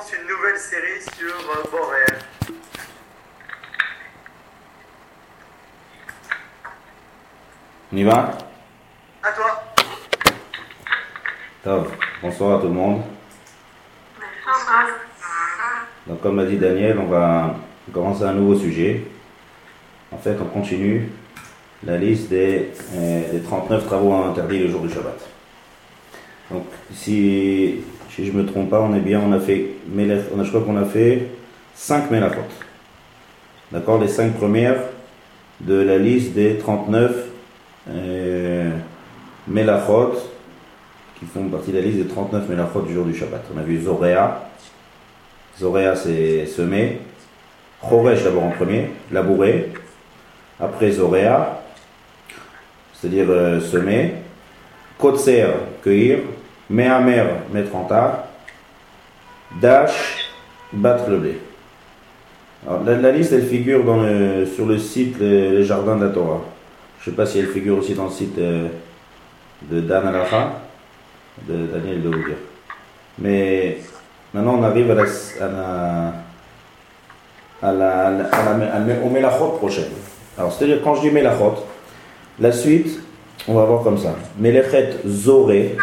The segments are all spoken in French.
commence une nouvelle série sur Boréal. On y va? À toi. Top. Bonsoir à tout le monde. Donc comme l'a dit Daniel, on va commencer un nouveau sujet. En fait, on continue la liste des 39 travaux interdits le jour du Shabbat. Donc si je ne me trompe pas, je crois qu'on a fait 5 mélachot. D'accord, les 5 premières de la liste des 39 mélachot qui font partie de la liste des 39 mélachot du jour du Shabbat. On a vu Zoréa. Zoréa, c'est semer. Choresh d'abord en premier, labourer. Après Zoréa, c'est-à-dire semer. Kotser, cueillir. Mehamer, mettre en tas. Dash, battre le blé. Alors, la liste, elle figure sur le site Les Jardins de la Torah. Je ne sais pas si elle figure aussi dans le site de Dan Alacha, de Daniel de vous dire. Mais maintenant, on arrive au Melachot prochaine. Alors, c'est-à-dire, quand je dis Melachot, la suite, on va voir comme ça. Melechet Zoré,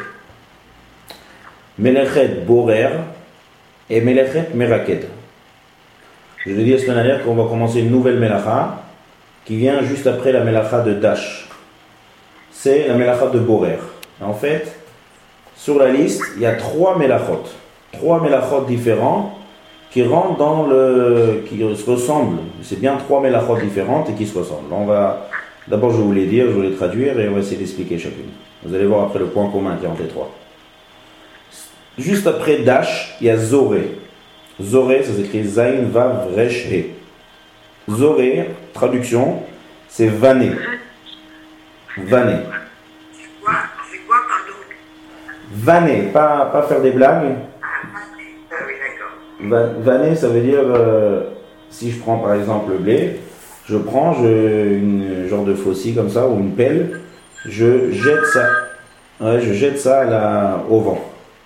Melechet Borer et Melechet Meraked. Je vous ai dit la semaine dernière qu'on va commencer une nouvelle Melacha qui vient juste après la Melacha de Dash. C'est la Melacha de Borer. En fait, sur la liste, il y a 3 Melachot. 3 Melachot différents qui rentrent qui se ressemblent. C'est bien 3 Melachot différentes et qui se ressemblent. D'abord, je vais vous les dire, je vais les traduire et on va essayer d'expliquer chacune. Vous allez voir après le point commun qui est entre les 3. Juste après Dash, il y a Zoré. Zoré, ça s'écrit Zain Vav Resh He. Zoré, traduction, c'est vanner. Vanner. C'est quoi, pardon? Vanner, pas faire des blagues. Ah oui, d'accord. Vanner, ça veut dire, si je prends par exemple le blé, je prends une genre de faucille comme ça, ou une pelle, je jette ça au vent.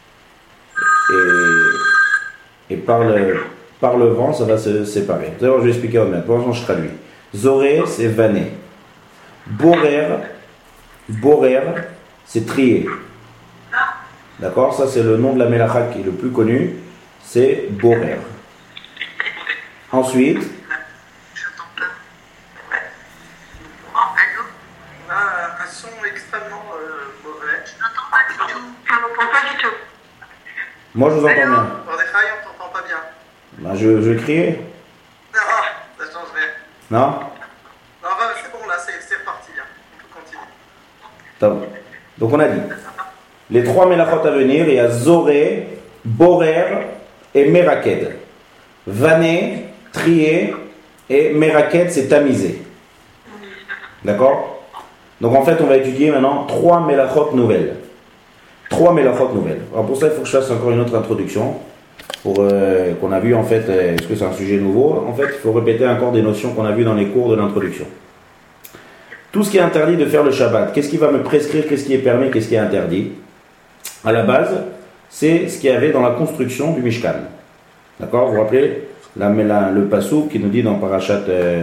Et par le vent, ça va se séparer. D'ailleurs, je vais expliquer en même. Pour l'instant, je traduis. Zoré, c'est vanner. Borer, c'est trier. D'accord? Ça, c'est le nom de la Melacha qui est le plus connu. C'est Borer. Ensuite. J'entends pas. Oh, allô? On a un son extrêmement mauvais. Je n'entends pas du tout. Je n'entends pas du tout. Moi, je vous entends bien. Dans des rails, on t'entend pas bien. Ben, je vais crier. Non, ça change rien. Non? Non, c'est bon, là, c'est reparti. Hein. On peut continuer. Top. Donc, on a dit. Les 3 mélachot à venir, il y a Zoré, Borer et Meraked. Vanner, trier, et Meraked, c'est tamiser. D'accord? Donc en fait, on va étudier maintenant 3 mélachot nouvelles. 3 mélachot nouvelles. Alors pour ça, il faut que je fasse encore une autre introduction. Qu'on a vu en fait, est-ce que c'est un sujet nouveau? En fait, il faut répéter encore des notions qu'on a vues dans les cours de l'introduction. Tout ce qui est interdit de faire le Shabbat, qu'est-ce qui va me prescrire, qu'est-ce qui est permis, qu'est-ce qui est interdit? À la base, c'est ce qu'il y avait dans la construction du Mishkan. D'accord? Vous vous rappelez le passouk qui nous dit dans Parashat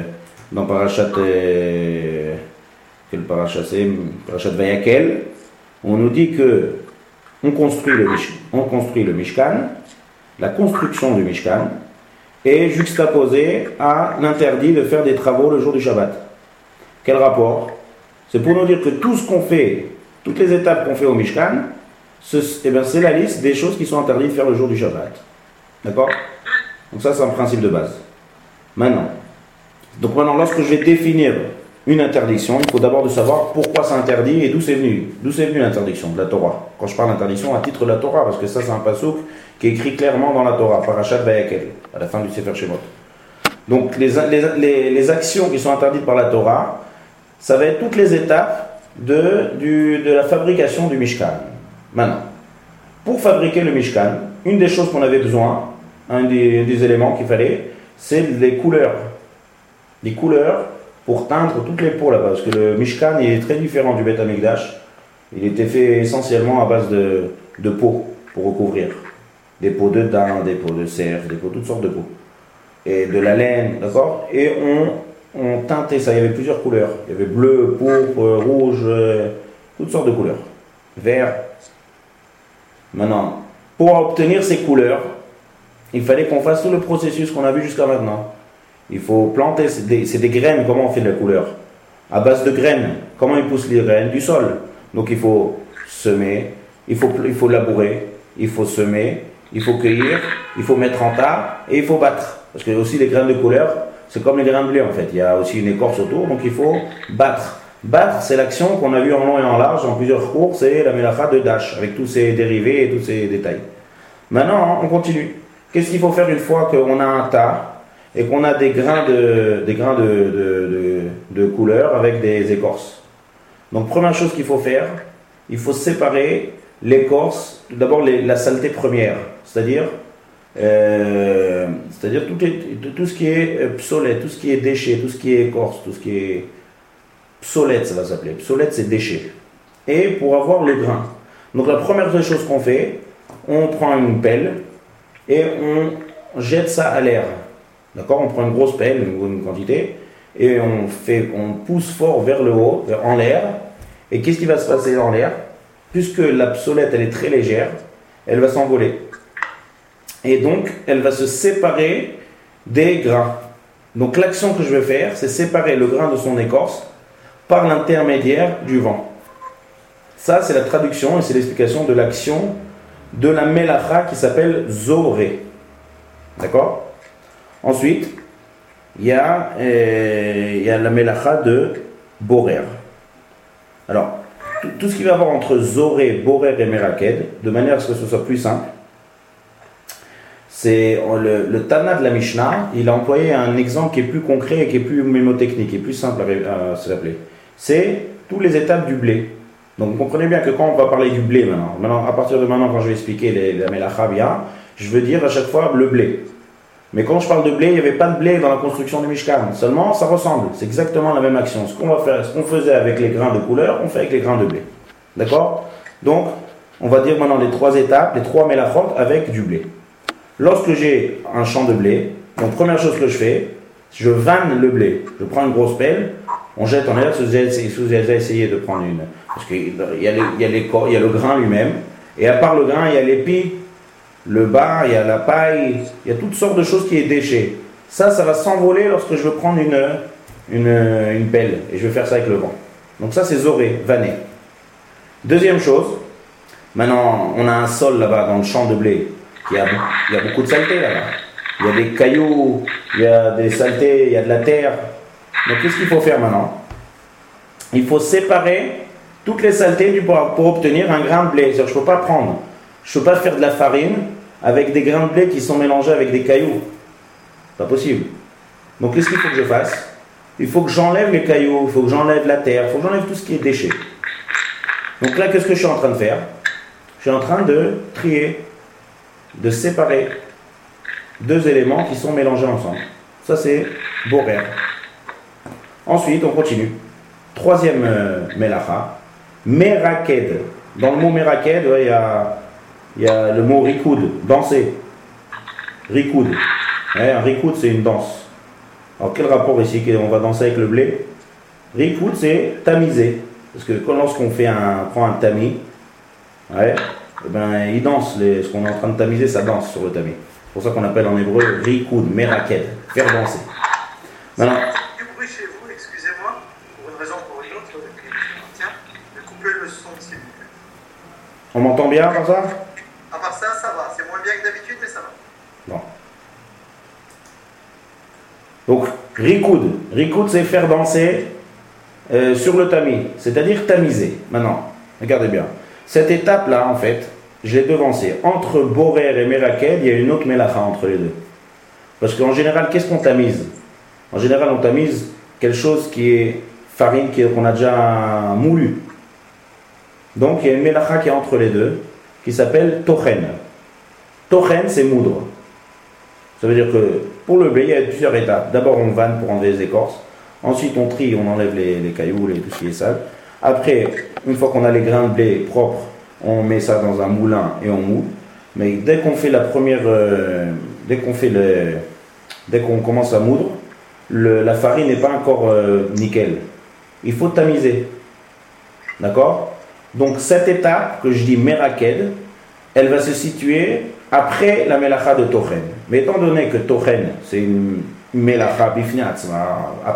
quel parashat c'est? Parashat Vayakel. On nous dit que on construit le Mishkan. La construction du Mishkan est juxtaposée à l'interdit de faire des travaux le jour du Shabbat. Quel rapport? C'est pour nous dire que tout ce qu'on fait, toutes les étapes qu'on fait au Mishkan, c'est la liste des choses qui sont interdites de faire le jour du Shabbat. D'accord? Donc ça, c'est un principe de base. Maintenant, lorsque je vais définir une interdiction, il faut d'abord de savoir pourquoi c'est interdit et d'où c'est venu. D'où c'est venu l'interdiction de la Torah. Quand je parle d'interdiction, à titre de la Torah, parce que ça, c'est un passouk qui est écrit clairement dans la Torah, Parashat Vayakel, à la fin du Sefer Shemot. Donc, les actions qui sont interdites par la Torah, ça va être toutes les étapes de la fabrication du Mishkan. Maintenant, pour fabriquer le Mishkan, une des choses qu'on avait besoin, un des éléments qu'il fallait, c'est les couleurs. Les couleurs pour teindre toutes les peaux là-bas. Parce que le Mishkan il est très différent du Beth Amikdash. Il était fait essentiellement à base de peau pour recouvrir. des peaux de daim, des peaux de cerf, des peaux, toutes sortes de peaux. Et de la laine, d'accord? Et on teintait ça, il y avait plusieurs couleurs. Il y avait bleu, pourpre, rouge, toutes sortes de couleurs. Vert. Maintenant, pour obtenir ces couleurs, il fallait qu'on fasse tout le processus qu'on a vu jusqu'à maintenant. Il faut planter, c'est des graines, comment on fait de la couleur? À base de graines. Comment ils poussent les graines? Du sol. Donc il faut semer, il faut labourer, il faut semer, il faut cueillir, il faut mettre en tas et il faut battre. Parce que aussi les graines de couleur, c'est comme les grains de blé en fait. Il y a aussi une écorce autour, donc il faut battre. Battre, c'est l'action qu'on a vue en long et en large dans plusieurs cours, c'est la mélacha de Dash, avec tous ses dérivés et tous ses détails. Maintenant, on continue. Qu'est-ce qu'il faut faire une fois qu'on a un tas et qu'on a des grains de couleur avec des écorces? Donc première chose qu'il faut faire, il faut séparer l'écorce, d'abord la saleté première, c'est-à-dire tout ce qui est psolète, tout ce qui est déchet, tout ce qui est écorce, tout ce qui est psolète, ça va s'appeler. Psolète, c'est déchet. Et pour avoir le grain. Donc la première des choses qu'on fait, on prend une pelle et on jette ça à l'air. D'accord? On prend une grosse pelle, une quantité, et on pousse fort vers le haut, en l'air. Et qu'est-ce qui va se passer dans l'air? Puisque la psolète, elle est très légère, elle va s'envoler. Et donc, elle va se séparer des grains. Donc l'action que je vais faire, c'est séparer le grain de son écorce par l'intermédiaire du vent. Ça, c'est la traduction et c'est l'explication de l'action de la mélacha qui s'appelle Zoré. D'accord? Ensuite, il y a la mélacha de Borer. Alors, tout ce qu'il va y avoir entre Zoré, Borer et Meraked, de manière à ce que ce soit plus simple, c'est le Tana de la Mishnah, il a employé un exemple qui est plus concret et qui est plus mémotechnique, qui est plus simple à s'appeler. C'est toutes les étapes du blé. Donc vous comprenez bien que quand on va parler du blé maintenant, à partir de maintenant, quand je vais expliquer la mélacha bien, je veux dire à chaque fois le blé. Mais quand je parle de blé, il n'y avait pas de blé dans la construction du Mishkan. Seulement, ça ressemble. C'est exactement la même action. Ce qu'on faisait avec les grains de couleur, on fait avec les grains de blé. D'accord? Donc, on va dire maintenant les 3 étapes, les 3 mélachot avec du blé. Lorsque j'ai un champ de blé, donc première chose que je fais, je vanne le blé. Je prends une grosse pelle, on jette en l'air. Si vous avez déjà essayé de prendre une... Parce qu'il y a le grain lui-même, et à part le grain, il y a l'épi, le bas, il y a la paille, il y a toutes sortes de choses qui est déchet. Ça va s'envoler lorsque je veux prendre une pelle, et je vais faire ça avec le vent. Donc ça, c'est zoré, vanné. Deuxième chose, maintenant, on a un sol là-bas, dans le champ de blé. Il y a beaucoup de saleté là-bas. Il y a des cailloux, il y a des saletés, il y a de la terre. Donc qu'est-ce qu'il faut faire maintenant? Il faut séparer toutes les saletés pour obtenir un grain de blé. C'est-à-dire, je ne peux pas faire de la farine avec des grains de blé qui sont mélangés avec des cailloux. Pas possible. Donc qu'est-ce qu'il faut que je fasse? Il faut que j'enlève les cailloux, il faut que j'enlève la terre, il faut que j'enlève tout ce qui est déchet. Donc là, qu'est-ce que je suis en train de faire? Je suis en train de trier, de séparer 2 éléments qui sont mélangés ensemble. Ça, c'est borer. Ensuite, on continue. 3e mélacha, meraked. Dans le mot meraked, il y a le mot rikoud, danser. Rikoud. Un rikoud, c'est une danse. Alors, quel rapport ici? On va danser avec le blé? Rikoud, c'est tamiser. Parce que lorsqu'on prend un tamis, il danse. Ce qu'on est en train de tamiser, ça danse sur le tamis. C'est pour ça qu'on appelle en hébreu rikoud, meraked, faire danser. Maintenant, Du bruit chez vous, excusez-moi, pour une raison ou pour une autre, de couper le son, s'il vous plaît. On m'entend bien par ça? À part ça, ça va. C'est moins bien que d'habitude, mais ça va. Bon. Donc, rikoud, c'est faire danser sur le tamis, c'est-à-dire tamiser. Maintenant, regardez bien. Cette étape-là, en fait, je l'ai devancée. Entre borer et meraked, il y a une autre mélacha entre les deux. Parce qu'en général, qu'est-ce qu'on tamise? En général, on tamise quelque chose qui est farine qu'on a déjà moulu. Donc, il y a une mélacha qui est entre les deux, qui s'appelle tochen. Tochen, c'est moudre. Ça veut dire que pour le blé, il y a plusieurs étapes. D'abord, on vanne pour enlever les écorces. Ensuite, on trie, on enlève les cailloux, tout ce qui est sale. Après, une fois qu'on a les grains de blé propres, on met ça dans un moulin et on moule. mais dès qu'on fait la première, dès qu'on commence à moudre, la farine n'est pas encore nickel. Il faut tamiser. D'accord? Donc cette étape que je dis meraked, elle va se situer après la melacha de tochen. Mais étant donné que tochen, c'est une melacha bifnat, à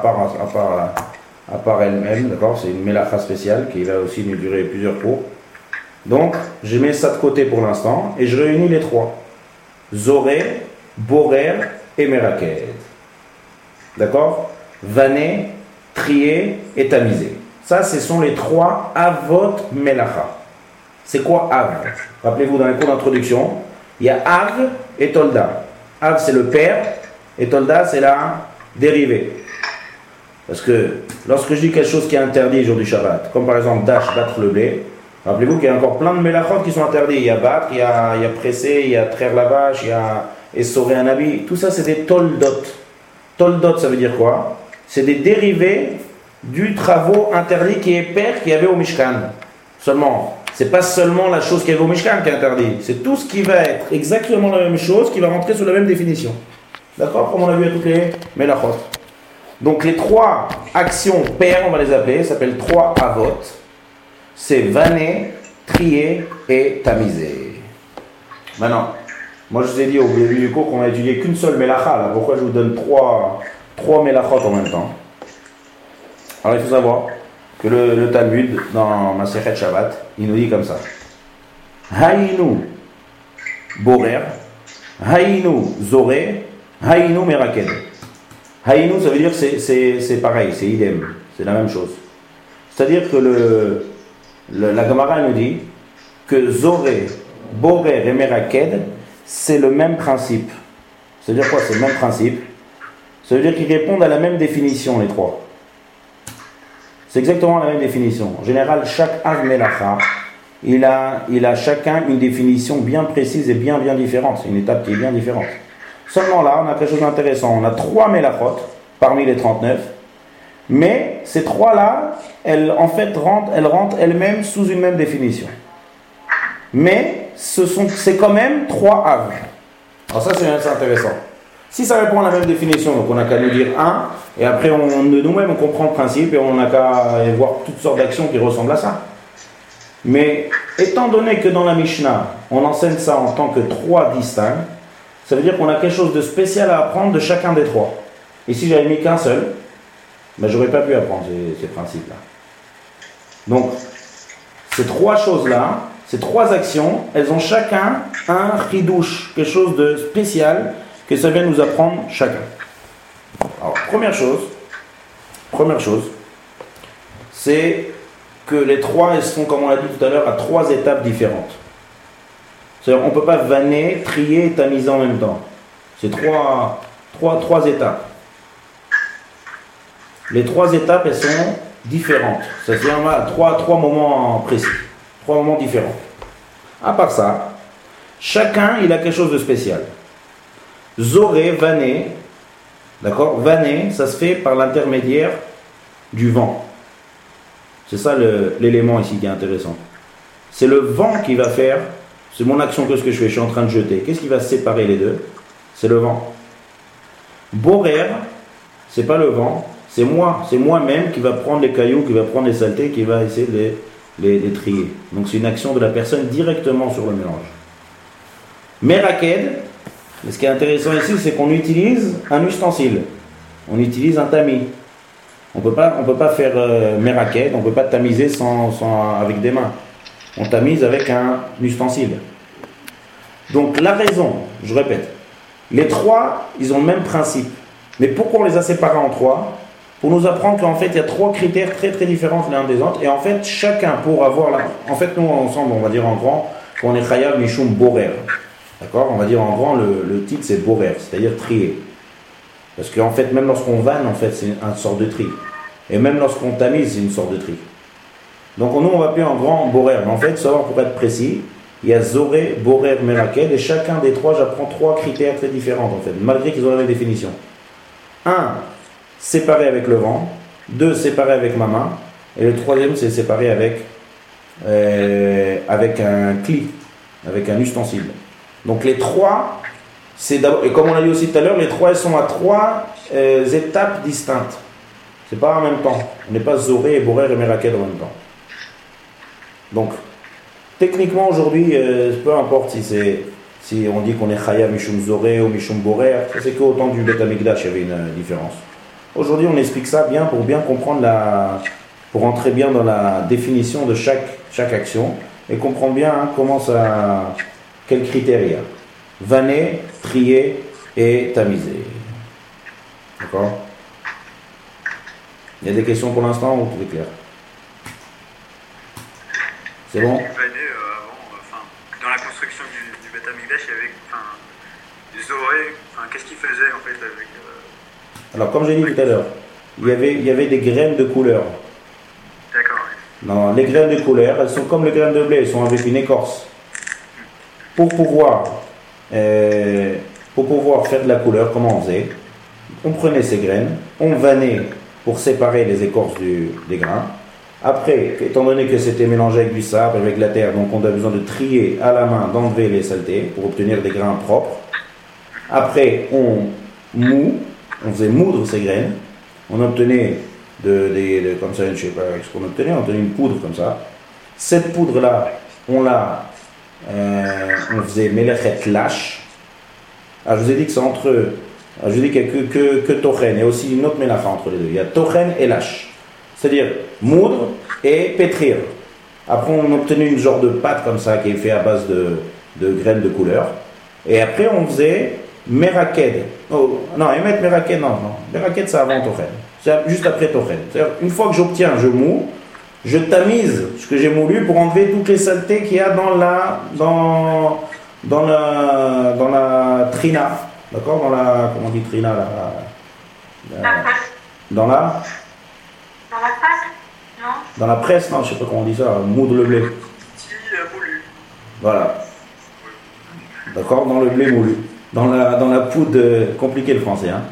part elle-même, d'accord? C'est une melacha spéciale qui va aussi nous durer plusieurs cours. Donc, je mets ça de côté pour l'instant et je réunis les trois. Zoré, borer et meraked. D'accord? Vané, trier et tamiser. Ça, ce sont les trois avot melacha. C'est quoi av? Rappelez-vous dans les cours d'introduction, il y a av et tolda. Av, c'est le père et tolda, c'est la dérivée. Parce que lorsque je dis quelque chose qui est interdit le jour du Shabbat, comme par exemple dash, battre le blé, rappelez-vous qu'il y a encore plein de melachot qui sont interdits. Il y a battre, il y a presser, il y a traire la vache, il y a essorer un habit. Tout ça, c'est des toldot. Toldot, ça veut dire quoi? C'est des dérivés du travaux interdit qui est père qu'il y avait au Mishkan. Seulement, c'est pas seulement la chose qu'il y avait au Mishkan qui est interdit. C'est tout ce qui va être exactement la même chose qui va rentrer sous la même définition. D'accord? Comme on a vu à toutes les melachot. Donc les trois actions pères, on va les appeler, s'appellent trois avot. C'est vanner, trier et tamiser. Maintenant, moi je vous ai dit au début du cours qu'on a étudié qu'une seule melacha. Là. Pourquoi je vous donne trois melachot en même temps? Alors il faut savoir que le Talmud, dans Masechet Shabbat, il nous dit comme ça. Hayinu borer, hayinu zoré, hayinu meraked. Hayinu, ça veut dire c'est pareil, c'est idem, c'est la même chose. C'est-à-dire que la Gemara nous dit que zoré, borer et meraked, c'est le même principe. C'est-à-dire quoi? C'est le même principe. Ça veut dire qu'ils répondent à la même définition, les trois. C'est exactement la même définition. En général, chaque av melacha, il a chacun une définition bien précise et bien différente. C'est une étape qui est bien différente. Seulement là, on a quelque chose d'intéressant. On a 3 mélachot parmi les 39, mais ces 3-là, elles rentrent elles-mêmes sous une même définition. Mais c'est quand même 3 av. Alors ça, c'est intéressant. Si ça répond à la même définition, donc on n'a qu'à nous dire 1, et après nous-mêmes on comprend le principe et on n'a qu'à voir toutes sortes d'actions qui ressemblent à ça. Mais étant donné que dans la Mishnah, on enseigne ça en tant que 3 distincts, ça veut dire qu'on a quelque chose de spécial à apprendre de chacun des 3. Et si j'avais mis qu'un seul, ben j'aurais pas pu apprendre ces principes-là. Donc, ces 3 choses-là, ces 3 actions, elles ont chacun un chidouche, quelque chose de spécial que ça vient nous apprendre chacun. Alors, première chose, c'est que les 3, elles sont, comme on l'a dit tout à l'heure, à 3 étapes différentes. C'est-à-dire, on ne peut pas vanner, trier et tamiser en même temps. C'est 3 étapes. Les 3 étapes, elles sont différentes. C'est-à-dire, on a 3 moments précis, 3 moments différents. À part ça, chacun, il a quelque chose de spécial. Zoré, vanner, d'accord? Vanner, ça se fait par l'intermédiaire du vent. C'est ça l'élément ici qui est intéressant. C'est le vent qui va faire, c'est mon action que ce que je fais, je suis en train de jeter. Qu'est-ce qui va séparer les deux? C'est le vent. Borer, c'est pas le vent, c'est moi-même qui va prendre les cailloux, qui va prendre les saletés, qui va essayer de les trier. Donc c'est une action de la personne directement sur le mélange. Meraked, ce qui est intéressant ici, c'est qu'on utilise un ustensile. On utilise un tamis. On peut pas faire meraked, on ne peut pas tamiser avec des mains. On tamise avec un ustensile. Donc la raison, je répète, les 3, ils ont le même principe. Mais pourquoi on les a séparés en 3? Pour nous apprendre qu'en fait, il y a 3 critères très très différents l'un des autres. Et en fait, chacun pour avoir En fait, nous ensemble, on va dire en grand, qu'on est chayav mishum borer. D'accord? On va dire en grand, le titre c'est borer, c'est-à-dire trier. Parce qu'en fait, même lorsqu'on vanne, en fait, c'est une sorte de tri. Et même lorsqu'on tamise, c'est une sorte de tri. Donc nous, on va appeler en grand borer. Mais en fait, savoir pour être précis, il y a zoré, borer, meraked, et chacun des 3, j'apprends 3 critères très différents en fait, malgré qu'ils ont la même définition. 1, séparé avec le vent. 2, séparé avec ma main. Et le 3e, c'est séparé avec un cli, avec un ustensile. Donc les trois, c'est d'abord, et comme on l'a dit aussi tout à l'heure, les trois, elles sont à trois étapes distinctes. C'est pas en même temps. On n'est pas Zoré, Borer et Meraked en même temps. Donc, techniquement aujourd'hui, peu importe si on dit qu'on est Chaya Mishum Zoré ou Mishum Borer, c'est qu'au temps du Beth Amikdash, il y avait une différence. Aujourd'hui, on explique ça bien pour bien comprendre pour entrer bien dans la définition de chaque action et comprendre bien quels critères il y a. Vanner, trier et tamiser. D'accord? Il y a des questions pour l'instant ou tout est clair? C'est bon? Dans la construction du Beth Amikdash, il y avait Zoré, qu'est-ce qu'il faisait en fait avec... Alors comme j'ai dit tout à l'heure, il y avait des graines de couleur. D'accord. Oui. Non, les graines de couleur, elles sont comme les graines de blé, elles sont avec une écorce. Pour pouvoir faire de la couleur, comment on faisait? On prenait ces graines, on vannait pour séparer les écorces des grains. Après, étant donné que c'était mélangé avec du sable, avec de la terre, donc on a besoin de trier à la main, d'enlever les saletés pour obtenir des grains propres. Après, on faisait moudre ces graines. On obtenait comme ça, je ne sais pas ce qu'on obtenait, on obtenait une poudre comme ça. Cette poudre-là, on faisait melechet lâche. Alors je vous ai dit que c'est entre eux. Je vous ai dit qu'il n'y a que tochen, il y a aussi une autre mélacha entre les deux. Il y a tochen et lâche. C'est-à-dire moudre et pétrir. Après, on obtenait une genre de pâte comme ça qui est faite à base de graines de couleur. Et après, on faisait meraked. Oh, non, émettre meraked, non. Meraked, c'est avant tochen. C'est juste après tochen. C'est-à-dire, une fois que je moue, je tamise ce que j'ai moulu pour enlever toutes les saletés qu'il y a dans la trina. D'accord? Comment on dit trina là? Dans la pâte, non? Dans la presse, non, je ne sais pas comment on dit ça, moudre le blé. Moulu. Voilà. D'accord? Dans le blé moulu. Dans la poudre, compliqué le français, hein?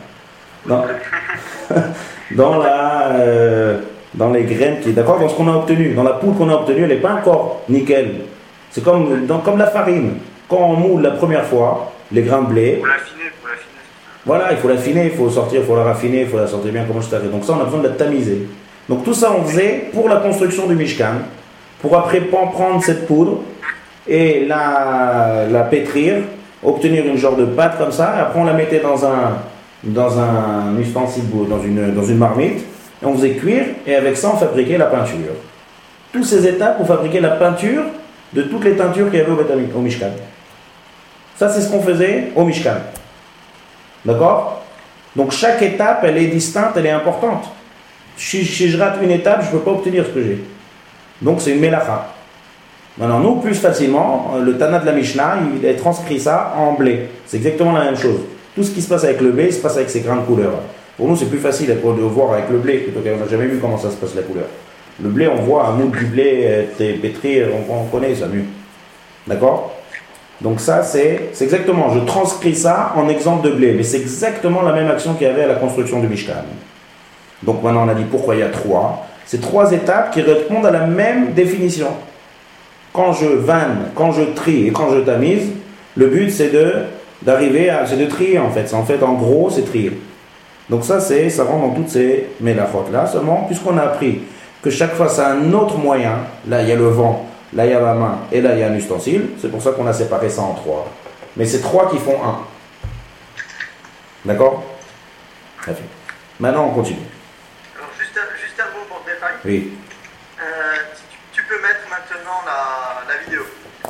Dans les graines d'accord? Dans ce qu'on a obtenu. Dans la poudre qu'on a obtenue, elle n'est pas encore nickel. C'est comme la farine. Quand on moule la première fois, les grains de blé. Pour l'affiner. Voilà, il faut l'affiner, il faut la raffiner, il faut la sortir bien comment je t'avais. Donc ça, on a besoin de la tamiser. Donc tout ça, on faisait pour la construction du Mishkan, pour après prendre cette poudre et la pétrir, obtenir une genre de pâte comme ça, et après on la mettait dans un ustensile, dans une marmite, et on faisait cuire, et avec ça on fabriquait la peinture. Toutes ces étapes pour fabriquer la peinture de toutes les teintures qu'il y avait au Mishkan. Ça, c'est ce qu'on faisait au Mishkan. D'accord? Donc chaque étape, elle est distincte, elle est importante. Si je rate une étape, je ne peux pas obtenir ce que j'ai. Donc c'est une mélacha. Maintenant, nous, plus facilement, le Tana de la Mishnah, il a transcrit ça en blé. C'est exactement la même chose. Tout ce qui se passe avec le blé, il se passe avec ses grains de couleur. Pour nous, c'est plus facile de voir avec le blé, plutôt qu'on n'a jamais vu comment ça se passe la couleur. Le blé, on voit un moule du blé, pétrir, on connaît ça mieux. D'accord? Donc ça, c'est exactement, je transcris ça en exemple de blé, mais c'est exactement la même action qu'il y avait à la construction du Mishkan. Donc maintenant, on a dit pourquoi il y a trois. C'est trois étapes qui répondent à la même définition. Quand je vanne, quand je trie et quand je tamise, le but c'est de trier en fait. En gros, c'est trier. Donc ça rentre dans toutes ces mélachot-là. Seulement, puisqu'on a appris que chaque fois c'est un autre moyen, là il y a le vent, là il y a la main et là il y a un ustensile, c'est pour ça qu'on a séparé ça en trois. Mais c'est trois qui font un. D'accord? Très bien. Maintenant on continue. Alors juste un mot pour le détail. Oui. Tu peux mettre maintenant la vidéo.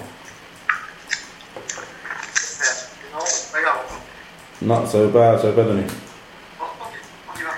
Non, regarde. Non, ça veut pas donner. Bon, ok, on y va.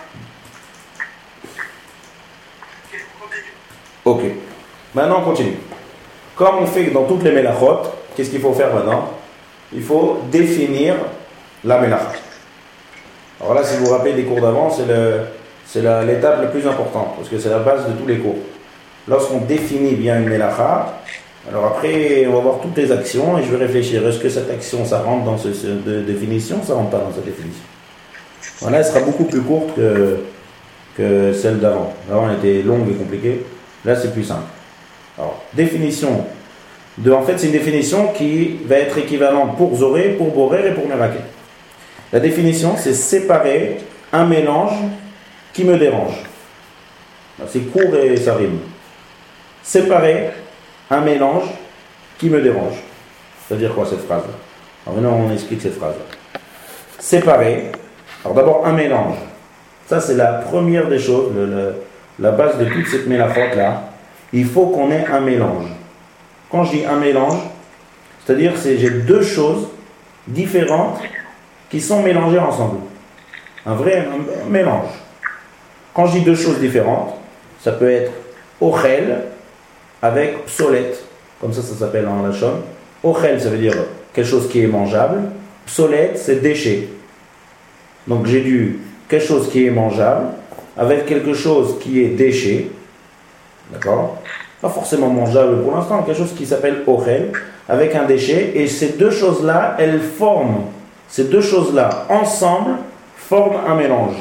Ok, on continue. Ok. Maintenant on continue. Comme on fait dans toutes les mélachot, qu'est-ce qu'il faut faire maintenant? Il faut définir la mélacha. Alors là, si vous vous rappelez des cours d'avant, c'est l'étape la plus importante, parce que c'est la base de tous les cours. Lorsqu'on définit bien une mélacha, alors après, on va voir toutes les actions, et je vais réfléchir, est-ce que cette action, ça rentre dans cette définition, ça rentre pas dans cette définition? Voilà, elle sera beaucoup plus courte que celle d'avant. Avant, elle était longue et compliquée. Là, c'est plus simple. Alors, définition En fait, c'est une définition qui va être équivalente pour Zoré, pour Borer et pour Meraket. La définition, c'est séparer un mélange qui me dérange. C'est court et ça rime. Séparer un mélange qui me dérange. Ça veut dire quoi cette phrase-là? Alors maintenant, on explique cette phrase-là. Séparer. Alors d'abord, un mélange. Ça, c'est la première des choses, la base de toute cette mélachote-là. Il faut qu'on ait un mélange. Quand je dis un mélange, c'est-à-dire que j'ai deux choses différentes qui sont mélangées ensemble. Un vrai mélange. Quand je dis deux choses différentes, ça peut être ochel avec psolète. Comme ça s'appelle en lachon. Ochel, ça veut dire quelque chose qui est mangeable. Psolète, c'est déchet. Donc j'ai du quelque chose qui est mangeable avec quelque chose qui est déchet. D'accord? Pas forcément mangeable pour l'instant, quelque chose qui s'appelle ochel avec un déchet. Et ces deux choses-là, elles forment, ces deux choses-là ensemble forment un mélange.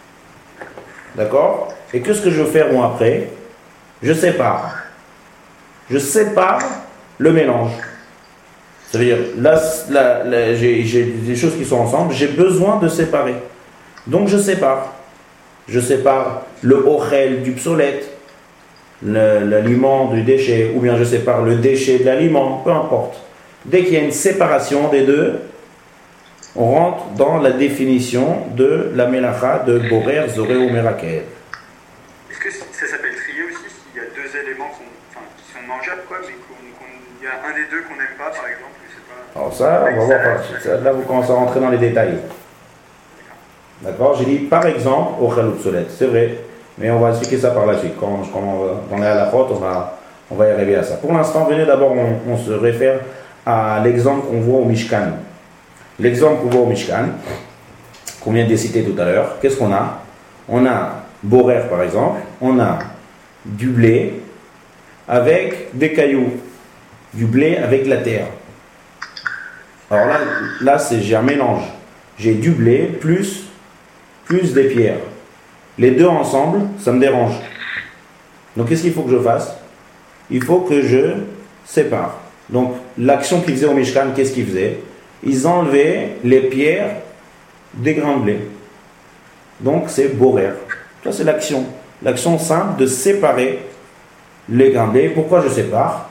D'accord? Et qu'est-ce que je vais faire moi après? Je sépare. Je sépare le mélange. Ça veut dire, là j'ai des choses qui sont ensemble, j'ai besoin de séparer. Donc je sépare. Je sépare le ochel du psolète, l'aliment du déchet, ou bien je sépare le déchet de l'aliment, peu importe. Dès qu'il y a une séparation des deux, on rentre dans la définition de la mélacha de Borer, Zoré ou Meraket. Est-ce que ça s'appelle trier aussi s'il y a deux éléments qui sont mangeables, quoi, mais qu'il y a un des deux qu'on n'aime pas, par exemple, je sais pas. Alors ça, on va voir. Là, vous commencez à rentrer dans les détails. D'accord? J'ai dit par exemple au Khalout Solet, c'est vrai, mais on va expliquer ça par la suite. Quand on est à la faute, on va y arriver à ça. Pour l'instant, venez d'abord, on se réfère à l'exemple qu'on voit au Mishkan. L'exemple qu'on voit au Mishkan, qu'on vient de citer tout à l'heure, qu'est-ce qu'on a? On a Borer par exemple, on a du blé avec des cailloux, du blé avec la terre. Alors là j'ai un mélange. J'ai du blé plus des pierres. Les deux ensemble, ça me dérange. Donc qu'est-ce qu'il faut que je fasse? Il faut que je sépare. Donc l'action qu'ils faisaient au Mishkan, qu'est-ce qu'ils faisaient? Ils enlevaient les pierres des grains de blé. Donc c'est borer. Ça c'est l'action. L'action simple de séparer les grains de blé. Pourquoi je sépare?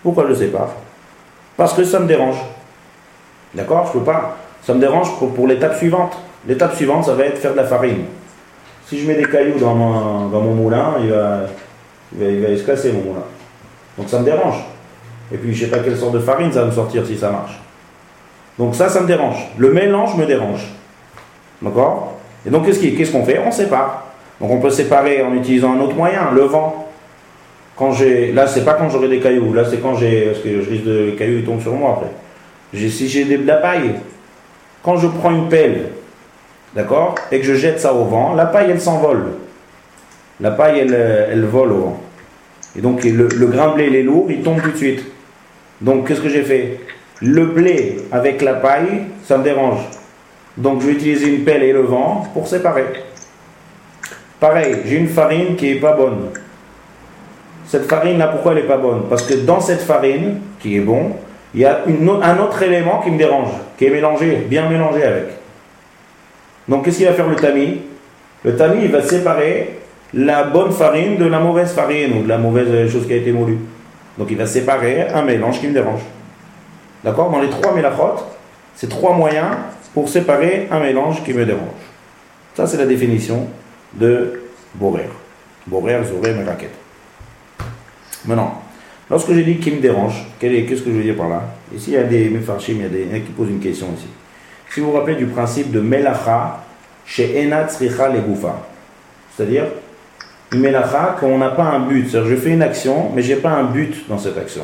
Parce que ça me dérange. D'accord? Je peux pas. Ça me dérange pour l'étape suivante. L'étape suivante, ça va être faire de la farine. Si je mets des cailloux dans mon moulin, il va se casser mon moulin. Donc ça me dérange. Et puis je ne sais pas quelle sorte de farine ça va me sortir si ça marche. Donc ça me dérange. Le mélange me dérange. D'accord? Et donc qu'est-ce qu'on fait? On sépare. Donc on peut séparer en utilisant un autre moyen, le vent. Là, c'est pas quand j'aurai des cailloux. Là, c'est parce que je risque de les cailloux ils tombent sur moi après. Si j'ai de la paille, quand je prends une pelle, d'accord, et que je jette ça au vent, la paille elle s'envole. La paille elle vole au vent. Et donc le grain de blé il est lourd, il tombe tout de suite. Donc qu'est-ce que j'ai fait? Le blé avec la paille, ça me dérange. Donc je vais utiliser une pelle et le vent pour séparer. Pareil, j'ai une farine qui n'est pas bonne. Cette farine là, pourquoi elle n'est pas bonne? Parce que dans cette farine, qui est bon, il y a un autre élément qui me dérange, qui est mélangé, bien mélangé avec. Donc qu'est-ce qu'il va faire le tamis? Le tamis, il va séparer la bonne farine de la mauvaise farine ou de la mauvaise chose qui a été moulue. Donc il va séparer un mélange qui me dérange. D'accord? Dans les trois mélachot, c'est trois moyens pour séparer un mélange qui me dérange. Ça, c'est la définition de Borer. Borer, Zoré, Meraket. Maintenant, lorsque j'ai dit qui me dérange, qu'est-ce que je veux dire par là? Ici, il y a des mefarshim, il y a qui posent une question ici. Si vous vous rappelez du principe de melacha chez Enat Sricha Legoufa, c'est-à-dire une melacha quand on n'a pas un but, c'est-à-dire je fais une action, mais je n'ai pas un but dans cette action.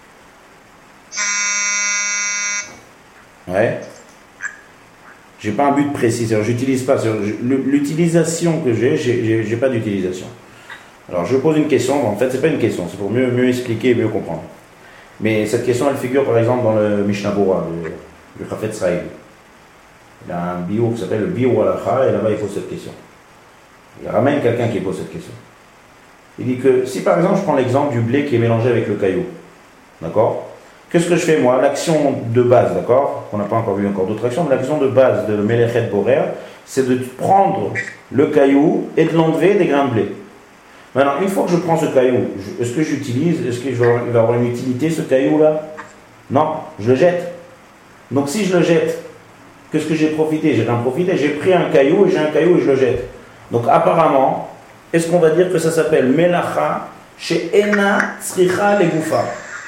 Ouais. J'ai pas un but précis, c'est-à-dire j'utilise pas, l'utilisation que j'ai pas d'utilisation. Alors je pose une question, en fait c'est pas une question, c'est pour mieux expliquer et mieux comprendre. Mais cette question elle figure par exemple dans le Mishnah Bora, le Chafetz Chaim. Il a un bio qui s'appelle le bio Halacha et là-bas il pose cette question. Il ramène quelqu'un qui pose cette question. Il dit que si par exemple je prends l'exemple du blé qui est mélangé avec le caillou, d'accord? qu'est-ce que je fais moi? L'action de base, d'accord? On n'a pas encore vu encore d'autres actions, mais l'action de base de Melechet Borer, c'est de prendre le caillou et de l'enlever des grains de blé. Maintenant, une fois que je prends ce caillou, est-ce que j'utilise, est-ce qu'il va avoir une utilité ce caillou-là? Non, je le jette. Donc si je le jette, qu'est-ce que j'ai profité? J'ai rien profité, j'ai pris un caillou et j'ai un caillou et je le jette. Donc apparemment, est-ce qu'on va dire que ça s'appelle Melacha chez Ena Tzricha Legoufa?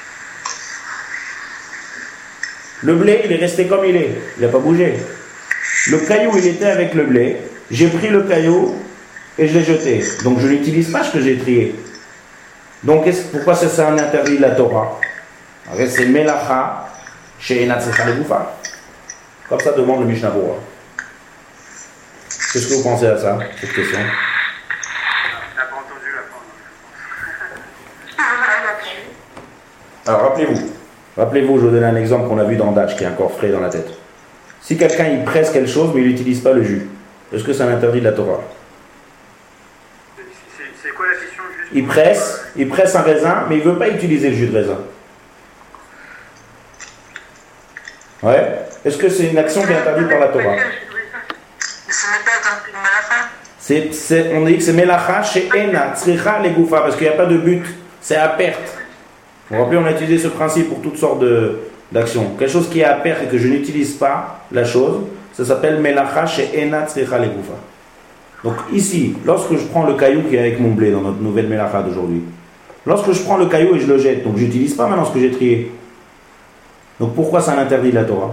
Le blé, il est resté comme il est, il n'a pas bougé. Le caillou, il était avec le blé, j'ai pris le caillou et je l'ai jeté. Donc je n'utilise pas ce que j'ai trié. Donc pourquoi c'est un interdit de la Torah? C'est Melacha chez Ena Tzricha Legoufa. Comme ça demande le Mishnah Berurah. Qu'est-ce que vous pensez à ça, cette question? On n'a pas entendu la fin. Alors rappelez-vous, je vous donne un exemple qu'on a vu dans Dash qui est encore frais dans la tête. Si quelqu'un il presse quelque chose mais il n'utilise pas le jus, est-ce que c'est un interdit de la Torah? C'est quoi la question juste? Il presse un raisin mais il ne veut pas utiliser le jus de raisin. Ouais. Est-ce que c'est une action qui est interdite par la Torah? On dit que c'est Melacha chez Ena, Tzricha Legoufa, parce qu'il n'y a pas de but, c'est à perte. Vous vous rappelez, on a utilisé ce principe pour toutes sortes d'actions. Quelque chose qui est à perte et que je n'utilise pas la chose, ça s'appelle Melacha chez Ena, Tzricha Legoufa. Donc ici, lorsque je prends le caillou qui est avec mon blé dans notre nouvelle Melacha d'aujourd'hui, lorsque je prends le caillou et je le jette, donc je n'utilise pas maintenant ce que j'ai trié. Donc pourquoi c'est un interdit de la Torah?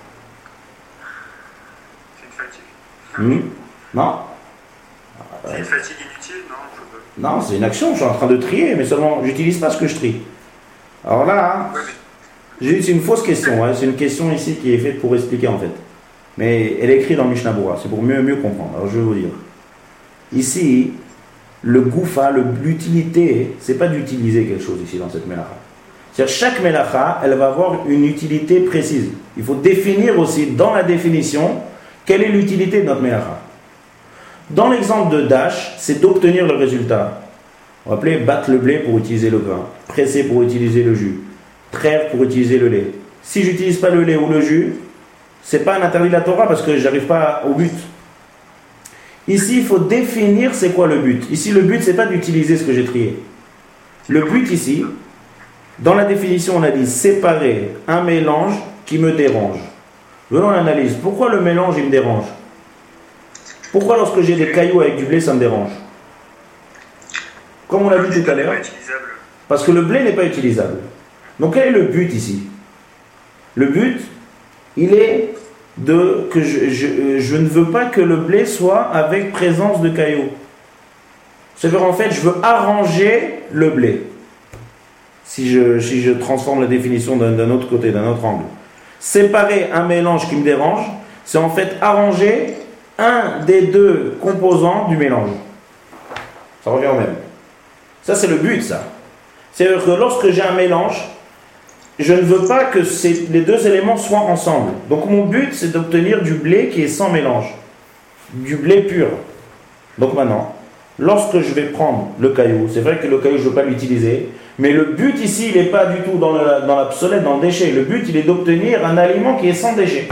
C'est une fatigue. Non. C'est une fatigue inutile, non? Non, c'est une action, je suis en train de trier, mais seulement j'utilise pas ce que je trie. Alors là, c'est une fausse question, hein. C'est une question ici qui est faite pour expliquer en fait. Mais elle est écrite dans Mishnah Berurah, c'est pour mieux comprendre. Alors je vais vous dire. Ici, le goufa, l'utilité, c'est pas d'utiliser quelque chose ici dans cette mélacha. C'est-à-dire chaque mélacha, elle va avoir une utilité précise. Il faut définir aussi dans la définition quelle est l'utilité de notre mélacha. Dans l'exemple de Dash, c'est d'obtenir le résultat. On va appeler battre le blé pour utiliser le grain, presser pour utiliser le jus, traire pour utiliser le lait. Si je n'utilise pas le lait ou le jus, c'est pas un interdit de la Torah parce que j'arrive pas au but. Ici, il faut définir c'est quoi le but. Ici, le but, c'est pas d'utiliser ce que j'ai trié. Le but ici, dans la définition, on a dit séparer un mélange qui me dérange. Venons à l'analyse. Pourquoi le mélange, il me dérange? Pourquoi lorsque j'ai des cailloux avec du blé, ça me dérange? Comme on l'a vu tout à l'heure. Parce que le blé n'est pas utilisable. Donc quel est le but ici? Le but, il est que je ne veux pas que le blé soit avec présence de cailloux. C'est-à-dire en fait, je veux arranger le blé. Si je transforme la définition d'un autre côté, d'un autre angle. Séparer un mélange qui me dérange, c'est en fait arranger un des deux composants du mélange. Ça revient au même. Ça, c'est le but, ça. C'est-à-dire que lorsque j'ai un mélange, je ne veux pas que les deux éléments soient ensemble. Donc mon but, c'est d'obtenir du blé qui est sans mélange. Du blé pur. Donc maintenant, lorsque je vais prendre le caillou, c'est vrai que le caillou, je ne veux pas l'utiliser, mais le but ici, il n'est pas du tout dans l'obsolète, dans le déchet. Le but, il est d'obtenir un aliment qui est sans déchet.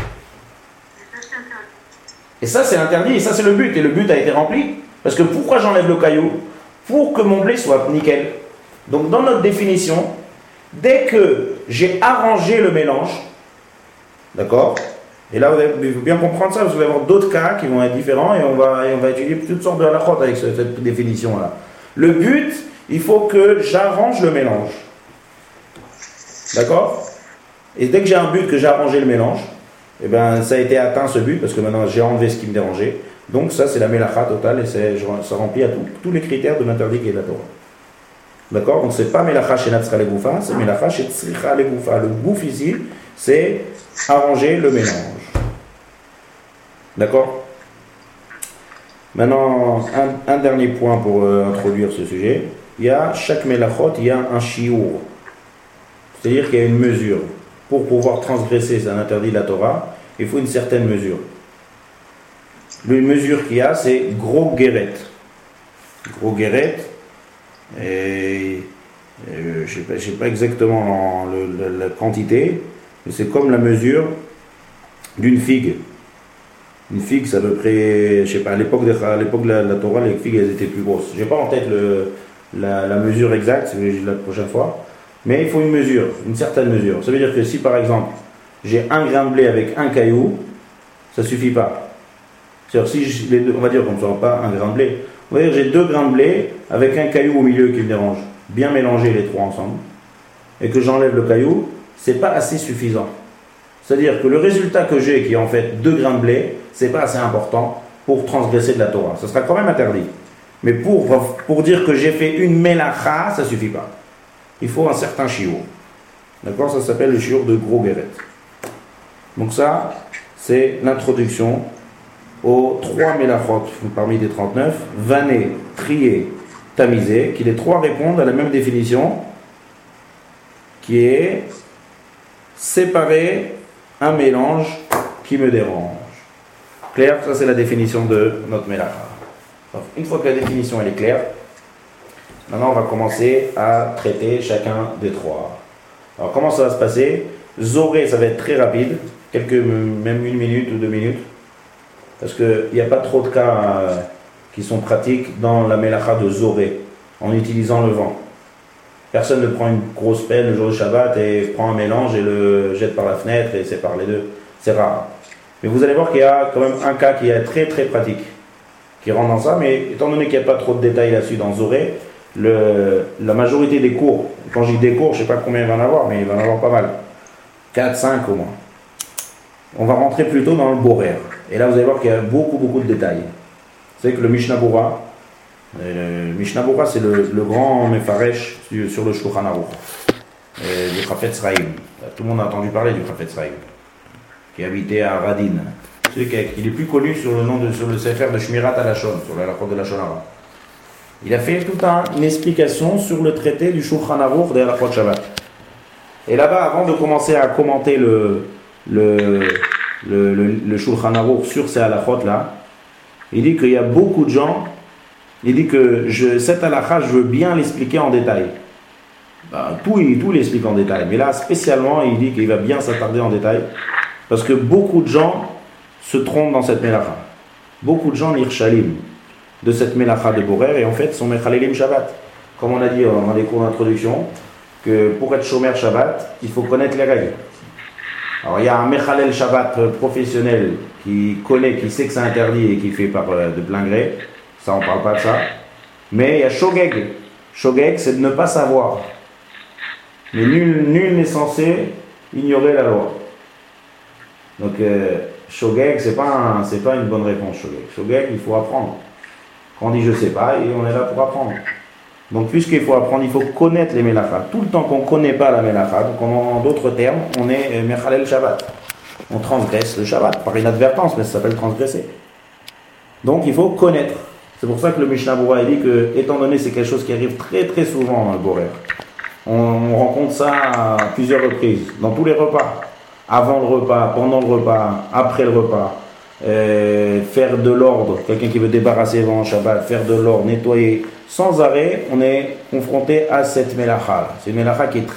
Et ça, c'est interdit, et ça, c'est le but. Et le but a été rempli. Parce que pourquoi j'enlève le caillou? Pour que mon blé soit nickel. Donc, dans notre définition, dès que j'ai arrangé le mélange, d'accord? Et là, il faut bien comprendre ça, parce que vous allez avoir d'autres cas qui vont être différents, et on va étudier toutes sortes de halachot avec cette définition-là. Le but, il faut que j'arrange le mélange. D'accord? Et dès que j'ai un but, que j'ai arrangé le mélange, eh bien, ça a été atteint ce but, parce que maintenant j'ai enlevé ce qui me dérangeait. Donc ça, c'est la mélacha totale, et ça remplit à tous les critères de l'interdit qui est de la Torah. D'accord? Donc c'est pas mélacha chez Natsra le Goufa, c'est mélacha chez Tzricha le Goufa. Le gouf ici, c'est arranger le mélange. D'accord? Maintenant, un dernier point pour introduire ce sujet. Il y a chaque mélachot, il y a un shiur. C'est-à-dire qu'il y a une mesure. Pour pouvoir transgresser, c'est un interdit de la Torah, il faut une certaine mesure. Une mesure qu'il y a, c'est gros guéret. Gros guéret, et Je ne sais pas exactement la quantité, mais c'est comme la mesure d'une figue. Une figue, c'est à peu près, je sais pas, à l'époque de la Torah, les figues, elles étaient plus grosses. Je n'ai pas en tête la mesure exacte, c'est la prochaine fois, mais il faut une mesure, une certaine mesure. Ça veut dire que si par exemple, j'ai un grain de blé avec un caillou, ça ne suffit pas. C'est-à-dire si on va dire comme ça, pas un grain de blé, on va dire j'ai 2 grains de blé avec un caillou au milieu qui me dérange, bien mélanger les 3 ensemble, et que j'enlève le caillou, c'est pas assez suffisant. C'est-à-dire que le résultat que j'ai, qui est en fait 2 grains de blé, c'est pas assez important pour transgresser de la Torah. Ça sera quand même interdit. Mais pour dire que j'ai fait une mélacha, ça suffit pas. Il faut un certain shiur. D'accord? Ça s'appelle le shiur de gros guéret. Donc ça, c'est l'introduction aux 3 mélachot parmi les 39, vanner, trier, tamiser, qui les 3 répondent à la même définition, qui est séparer un mélange qui me dérange. Clair? Ça c'est la définition de notre mélacha. Une fois que la définition elle est claire, maintenant on va commencer à traiter chacun des 3. Alors comment ça va se passer? Zoré, ça va être très rapide, même 1 minute ou 2 minutes, parce qu'il n'y a pas trop de cas qui sont pratiques dans la mélacha de Zoré, en utilisant le vent. Personne ne prend une grosse pelle le jour du Shabbat et prend un mélange et le jette par la fenêtre et sépare les deux. C'est rare. Mais vous allez voir qu'il y a quand même un cas qui est très très pratique, qui rentre dans ça, mais étant donné qu'il n'y a pas trop de détails là-dessus dans Zoré, la majorité des cours, quand je dis des cours, je ne sais pas combien il va en avoir, mais il va en avoir pas mal. 4, 5 au moins. On va rentrer plutôt dans le Borer. Et là vous allez voir qu'il y a beaucoup de détails. Vous savez que le Mishnah Bora, c'est le grand Mefaresh sur le Shulchan Aruch, du Chafetz Chaim. Tout le monde a entendu parler du Chafetz Chaim, qui habitait à Radin. Il est plus connu sur le Sefer de Shmirat HaLashon, sur la halachot de Lashon Hara. Il a fait toute une explication sur le traité du Shulchan Aruch des halachot Shabbat. Et là-bas, avant de commencer à commenter le Shulchan Aruch sur ces halachot là, il dit qu'il y a beaucoup de gens. Il dit que cette halakha, je veux bien l'expliquer en détail. Tout il explique en détail. Mais là, spécialement, il dit qu'il va bien s'attarder en détail. Parce que beaucoup de gens se trompent dans cette mélacha. Beaucoup de gens nirchalim de cette mélacha de Borer et en fait sont mechalelim Shabbat. Comme on a dit dans les cours d'introduction, que pour être shomer Shabbat, il faut connaître les règles. Alors il y a un mechalel Shabbat professionnel qui connaît, qui sait que c'est interdit et qui fait de plein gré. Ça, on ne parle pas de ça. Mais il y a Shogeg. Shogeg, c'est de ne pas savoir. Mais nul n'est censé ignorer la loi. Donc, Shogeg, c'est pas une bonne réponse, Shogeg. Shogeg, il faut apprendre. Quand on dit je ne sais pas, et on est là pour apprendre. Donc, puisqu'il faut apprendre, il faut connaître les mélachas. Tout le temps qu'on ne connaît pas la mélacha, donc en d'autres termes, on est mechalel Shabbat. On transgresse le Shabbat, par inadvertance, mais ça s'appelle transgresser. Donc, il faut connaître. C'est pour ça que le Mishnah Bora dit que, étant donné que c'est quelque chose qui arrive très très souvent dans le Borer, on rencontre ça à plusieurs reprises, dans tous les repas, avant le repas, pendant le repas, après le repas, faire de l'ordre, quelqu'un qui veut débarrasser avant le Shabbat, faire de l'ordre, nettoyer, sans arrêt, on est confronté à cette mélacha. C'est une mélacha qui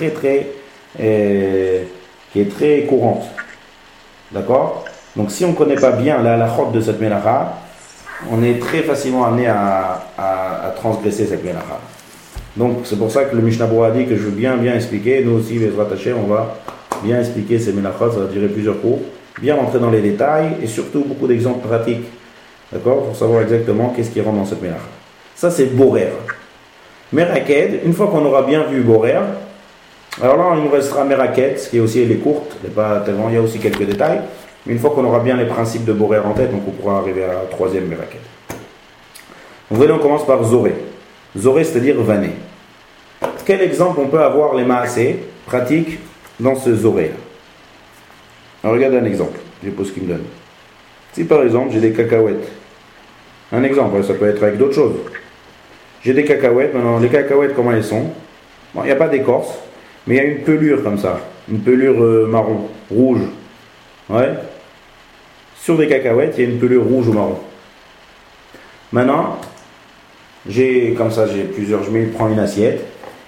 est très courante. D'accord? Donc si on ne connaît pas bien la halachot de cette mélacha, on est très facilement amené à transgresser cette mélacha. Donc c'est pour ça que le Mishnah Bora dit que je veux bien expliquer. Nous aussi, Bezrat Hashem, on va bien expliquer ces mélachot. Ça va durer plusieurs cours. Bien rentrer dans les détails et surtout beaucoup d'exemples pratiques. D'accord? Pour savoir exactement qu'est-ce qui rentre dans cette mélacha. Ça c'est Borer. Meraked, une fois qu'on aura bien vu Borer, alors là il nous restera Meraked, qui est aussi, elle est courte, elle n'est pas tellement, il y a aussi quelques détails. Mais une fois qu'on aura bien les principes de Borer en tête, donc on pourra arriver à la 3e Meraked. Donc on commence par Zoré. Zoré, c'est-à-dire vanner. Quel exemple on peut avoir les maasé pratiques dans ce Zoré? Alors regardez un exemple, je pose ce qu'il me donne. Si par exemple j'ai des cacahuètes, un exemple, ça peut être avec d'autres choses. J'ai des cacahuètes, maintenant les cacahuètes comment elles sont? Bon, il n'y a pas d'écorce, mais il y a une pelure comme ça, une pelure marron, rouge. Ouais. Sur des cacahuètes, il y a une pelure rouge ou marron. Maintenant, j'ai plusieurs, je prends une assiette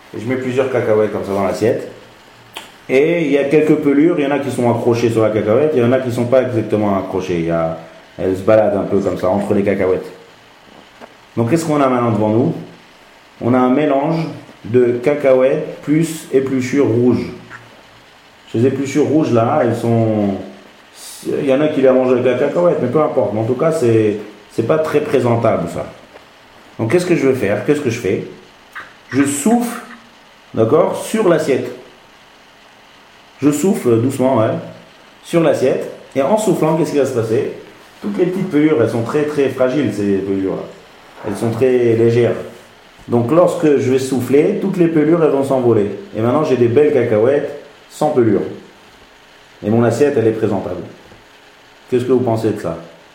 Et je mets plusieurs cacahuètes comme ça dans l'assiette. Et il y a quelques pelures, il y en a qui sont accrochées sur la cacahuète, il y en a qui ne sont pas exactement accrochées. Elles se baladent un peu comme ça entre les cacahuètes. Donc qu'est-ce qu'on a maintenant devant nous? On a un mélange de cacahuètes plus épluchures rouges. Ces épluchures rouges là, elles sont... Il y en a qui les mangent avec la cacahuète, mais peu importe. Mais en tout cas, c'est pas très présentable ça. Donc qu'est-ce que je vais faire? Qu'est-ce que je fais? Je souffle, d'accord, sur l'assiette. Je souffle doucement, ouais, sur l'assiette. Et en soufflant, qu'est-ce qui va se passer? Toutes les petites pelures, elles sont très très fragiles, ces pelures-là. Elles sont très légères. Donc lorsque je vais souffler, toutes les pelures, elles vont s'envoler. Et maintenant, j'ai des belles cacahuètes sans pelure. Et mon assiette, elle est présentable. Qu'est-ce que vous pensez de ça?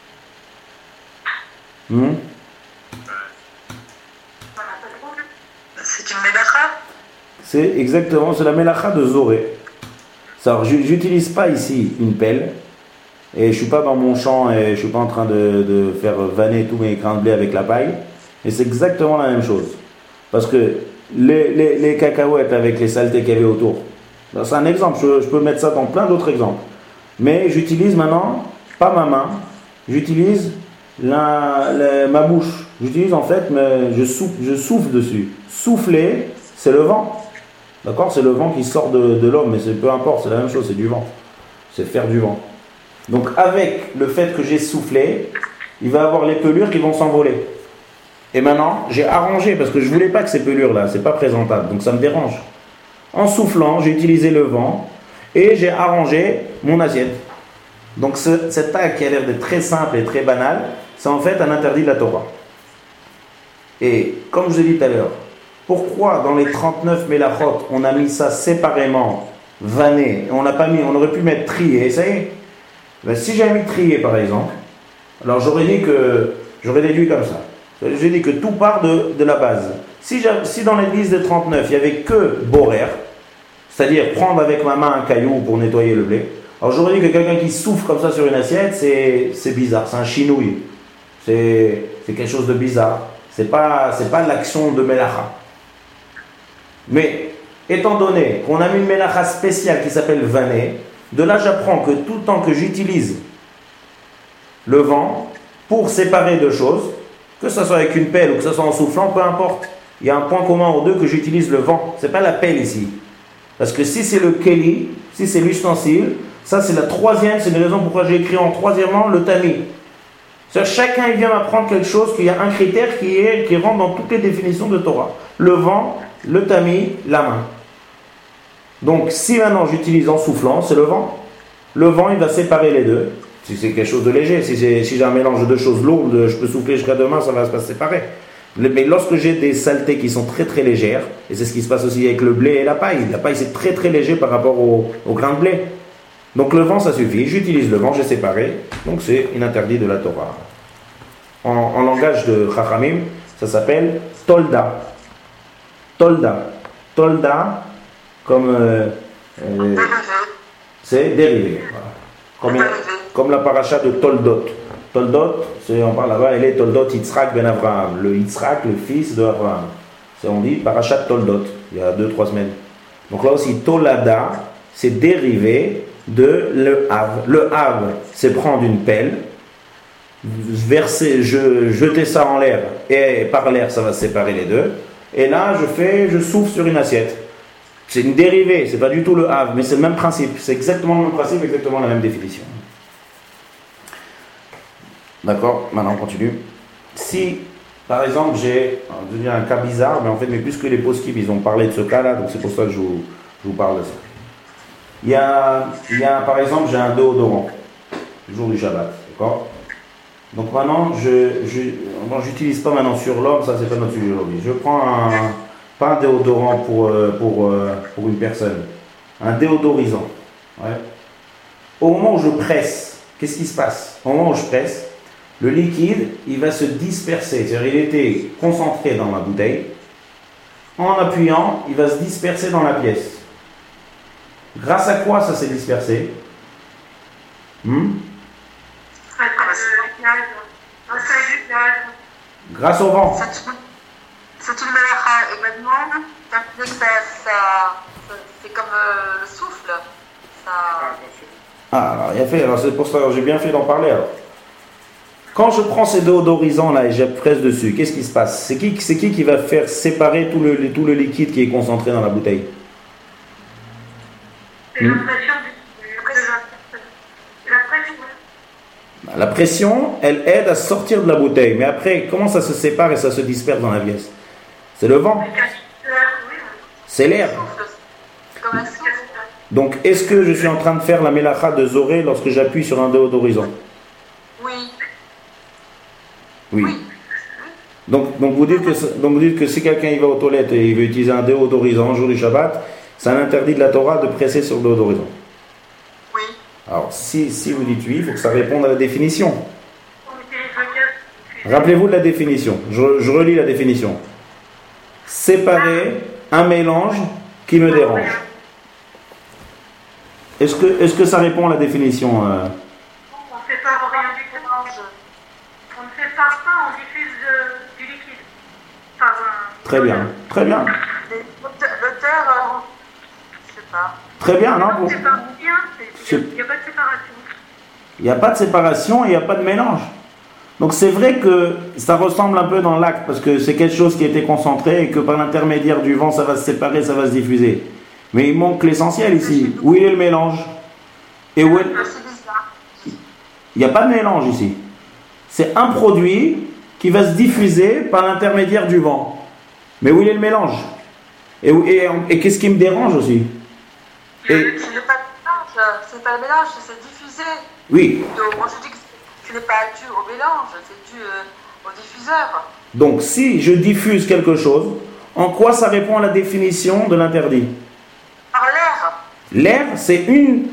C'est une mélacha? C'est exactement, c'est la mélacha de Zoré. Alors, j'utilise pas ici une pelle. Et je suis pas dans mon champ et je suis pas en train de faire vanner tous mes grains de blé avec la paille. Et c'est exactement la même chose. Parce que les cacahuètes avec les saletés qu'il y avait autour, c'est un exemple, je peux mettre ça dans plein d'autres exemples. Mais j'utilise maintenant, pas ma main, j'utilise ma bouche. J'utilise en fait, je souffle dessus. Souffler, c'est le vent. D'accord? C'est le vent qui sort de l'homme, mais peu importe, c'est la même chose, c'est du vent. C'est faire du vent. Donc avec le fait que j'ai soufflé, il va y avoir les pelures qui vont s'envoler. Et maintenant, j'ai arrangé, parce que je ne voulais pas que ces pelures-là, c'est pas présentable, donc ça me dérange. En soufflant, j'ai utilisé le vent et j'ai arrangé mon assiette. Donc cet acte qui a l'air d'être très simple et très banal, c'est en fait un interdit de la Torah. Et comme je vous ai dit tout à l'heure, pourquoi dans les 39 mélachot, on a mis ça séparément, vanné, et on aurait pu mettre trié, ça y est. Ben, si j'avais mis trié par exemple, alors j'aurais déduit comme ça. J'ai dit que tout part de la base. Si dans l'église des 39, il n'y avait que borer, c'est-à-dire prendre avec ma main un caillou pour nettoyer le blé, alors j'aurais dit que quelqu'un qui souffle comme ça sur une assiette, c'est bizarre, c'est un chinouille. C'est quelque chose de bizarre. C'est pas l'action de Melacha. Mais, étant donné qu'on a mis une Melacha spéciale qui s'appelle vané, de là j'apprends que tout le temps que j'utilise le vent pour séparer deux choses, que ce soit avec une pelle ou que ce soit en soufflant, peu importe. Il y a un point commun aux deux que j'utilise le vent. Ce n'est pas la pelle ici. Parce que si c'est le keli, si c'est l'ustensile, ça c'est la troisième, c'est une raison pourquoi j'ai écrit en troisièmement le tami. C'est-à-dire chacun il vient m'apprendre quelque chose, qu'il y a un critère qui rentre dans toutes les définitions de Torah. Le vent, le tami, la main. Donc si maintenant j'utilise en soufflant, c'est le vent. Le vent il va séparer les deux. Si c'est quelque chose de léger, si j'ai un mélange de deux choses lourdes, je peux souffler jusqu'à demain, ça va se séparer. Mais lorsque j'ai des saletés qui sont très très légères, et c'est ce qui se passe aussi avec le blé et la paille c'est très très léger par rapport au grain de blé. Donc le vent ça suffit, j'utilise le vent, j'ai séparé, donc c'est un interdit de la Torah. En langage de Chachamim, ça s'appelle Tolda. Tolda. Tolda, comme c'est dérivé. Voilà. Comme la paracha de Toldot. Toldot, on parle là-bas, elle est Toldot Yitzhak ben Avraham. Le Yitzhak, le fils de Avraham. On dit paracha Toldot, il y a 2-3 semaines. Donc là aussi, Tolada, c'est dérivé de le Hav. Le Hav, c'est prendre une pelle, jeter ça en l'air, et par l'air, ça va séparer les deux. Et là, je souffle sur une assiette. C'est une dérivée, c'est pas du tout le Hav, mais c'est le même principe. C'est exactement le même principe, exactement la même définition. D'accord, maintenant on continue. Si, par exemple, j'ai un cas bizarre, mais en fait, plus que les poskim, ils ont parlé de ce cas-là, donc c'est pour ça que je vous parle de ça. Il y a, par exemple, j'ai un déodorant, le jour du Shabbat, d'accord? Donc maintenant, j'utilise pas maintenant sur l'homme, ça c'est pas notre sujet aujourd'hui. Je prends pas un déodorant pour une personne, un déodorisant. Ouais. Au moment où je presse, qu'est-ce qui se passe? Au moment où je presse, le liquide, il va se disperser, c'est-à-dire il était concentré dans la bouteille. En appuyant, il va se disperser dans la pièce. Grâce à quoi ça s'est dispersé? Grâce au vent. C'est une malacha. Et maintenant, c'est comme le souffle. Ça... Ah, alors, il a fait, alors c'est pour ça que j'ai bien fait d'en parler alors. Quand je prends ces déodorisants là et je presse dessus, qu'est-ce qui se passe? C'est qui va faire séparer tout le liquide qui est concentré dans la bouteille? C'est la pression. La pression, elle aide à sortir de la bouteille. Mais après, comment ça se sépare et ça se disperse dans la pièce? C'est le vent. C'est l'air. Comme un souffle. Donc, est-ce que je suis en train de faire la mélacha de Zoré lorsque j'appuie sur un déodorisant? Oui. Oui. Donc vous dites que si quelqu'un il va aux toilettes et il veut utiliser un déodorisant le jour du Shabbat, c'est un interdit de la Torah de presser sur le déodorisant. Oui. Alors, si vous dites oui, il faut que ça réponde à la définition. Rappelez-vous de la définition. Je relis la définition. Séparer un mélange qui me dérange. Est-ce que ça répond à la définition On ne fait pas rien du mélange. On ne sépare pas, on diffuse du liquide. Très bien, très bien. L'auteur, je ne sais pas. Très bien, non? On ne sépare rien, il n'y a pas de séparation. Il n'y a pas de séparation et il n'y a pas de mélange. Donc c'est vrai que ça ressemble un peu dans l'acte parce que c'est quelque chose qui a été concentré et que par l'intermédiaire du vent ça va se séparer, ça va se diffuser. Mais il manque l'essentiel ici. Où est le mélange? Et où est... Il n'y a pas de mélange ici. C'est un produit qui va se diffuser par l'intermédiaire du vent. Mais où est le mélange? Et qu'est-ce qui me dérange aussi? Ce n'est pas le mélange, c'est pas le mélange, c'est diffusé. Oui. Donc, moi je dis que ce n'est pas dû au mélange, c'est dû au diffuseur. Donc si je diffuse quelque chose, en quoi ça répond à la définition de l'interdit? Par l'air. L'air, c'est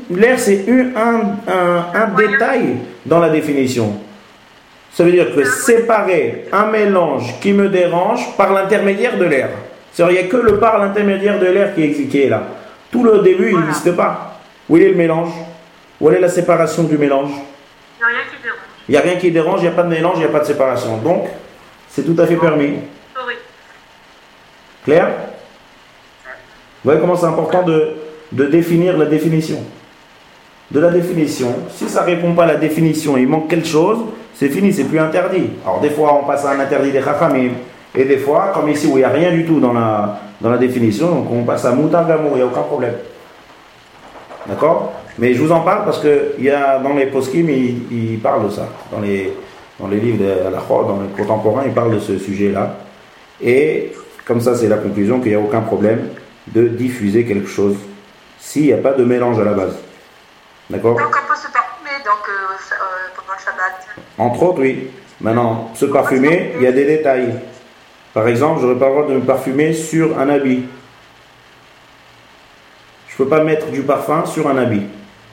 un détail dans la définition. Ça veut dire que séparer un mélange qui me dérange par l'intermédiaire de l'air. C'est-à-dire qu'il n'y a que le par l'intermédiaire de l'air qui est là. Tout le début, il n'existe pas. Où est le mélange? Où est la séparation du mélange? Il n'y a rien qui dérange. Il n'y a rien qui dérange, il n'y a pas de mélange, il n'y a pas de séparation. Donc, c'est tout à fait permis. Oui. Clair? Vous voyez comment c'est important de définir la définition. De la définition, si ça ne répond pas à la définition, il manque quelque chose, c'est fini, c'est plus interdit. Alors des fois on passe à un interdit des chachamim, et des fois, comme ici où il n'y a rien du tout dans la définition, donc on passe à mutar gamur, il n'y a aucun problème. D'accord? Mais je vous en parle parce que il y a, dans les poskim, ils parlent de ça. Dans les livres de la Chod, dans les contemporains, ils parlent de ce sujet-là. Et comme ça, c'est la conclusion qu'il n'y a aucun problème de diffuser quelque chose s'il n'y a pas de mélange à la base. D'accord? Donc on peut se parfumer pendant le Shabbat. Entre autres, oui. Maintenant, se parfumer, il y a des détails. Par exemple, je n'aurais pas le droit de me parfumer sur un habit. Je ne peux pas mettre du parfum sur un habit.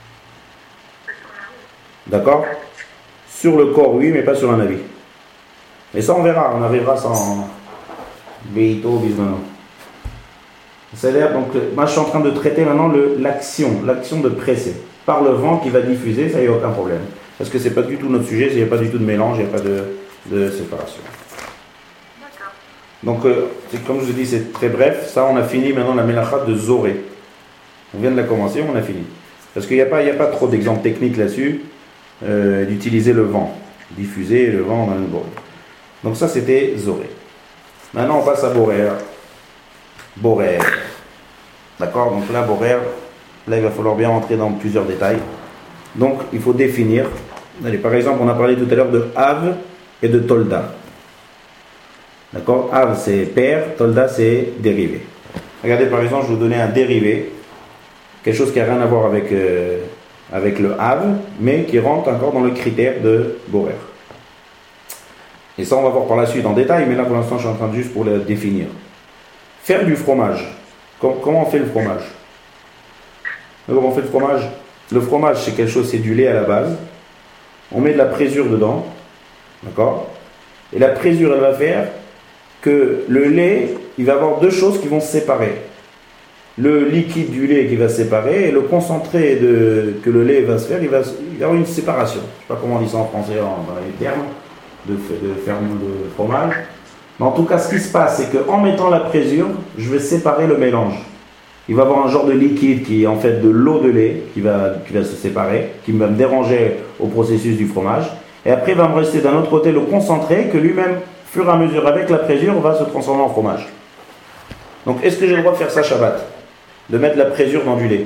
D'accord? Sur le corps, oui, mais pas sur un habit. Et ça, on verra. On arrivera sans Beito, bismillah. C'est-à-dire, donc, moi je suis en train de traiter maintenant l'action de presser. Par le vent qui va diffuser, ça, il n'y a aucun problème. Parce que ce n'est pas du tout notre sujet, il n'y a pas du tout de mélange, il n'y a pas de séparation. D'accord. Donc, comme je vous dis, c'est très bref. Ça, on a fini maintenant la mélacha de Zoré. On vient de la commencer, on a fini. Parce qu'il n'y a pas trop d'exemples techniques là-dessus, d'utiliser le vent. Diffuser le vent dans le bol. Donc ça, c'était Zoré. Maintenant, on passe à Borer. Borer. D'accord? Donc là, Borer, là, il va falloir bien rentrer dans plusieurs détails. Donc, il faut définir. Allez, par exemple, on a parlé tout à l'heure de Av et de Tolda. D'accord? Av, c'est père, Tolda, c'est dérivé. Regardez, par exemple, je vais vous donner un dérivé. Quelque chose qui n'a rien à voir avec le Av, mais qui rentre encore dans le critère de Borer. Et ça, on va voir par la suite en détail, mais là, pour l'instant, je suis en train juste pour le définir. Faire du fromage. Comment on fait le fromage? Comment on fait le fromage? Le fromage, c'est quelque chose, c'est du lait à la base. On met de la présure dedans. D'accord? Et la présure, elle va faire que le lait, il va avoir deux choses qui vont se séparer. Le liquide du lait qui va se séparer et le concentré que le lait va se faire, il va y avoir une séparation. Je ne sais pas comment on dit ça en français dans les termes de fromage. Mais en tout cas, ce qui se passe, c'est qu'en mettant la présure, je vais séparer le mélange. Il va y avoir un genre de liquide qui est en fait de l'eau de lait qui va se séparer, qui va me déranger au processus du fromage. Et après, il va me rester d'un autre côté le concentré que lui-même, au fur et à mesure, avec la présure, va se transformer en fromage. Donc, est-ce que j'ai le droit de faire ça Shabbat? De mettre la présure dans du lait?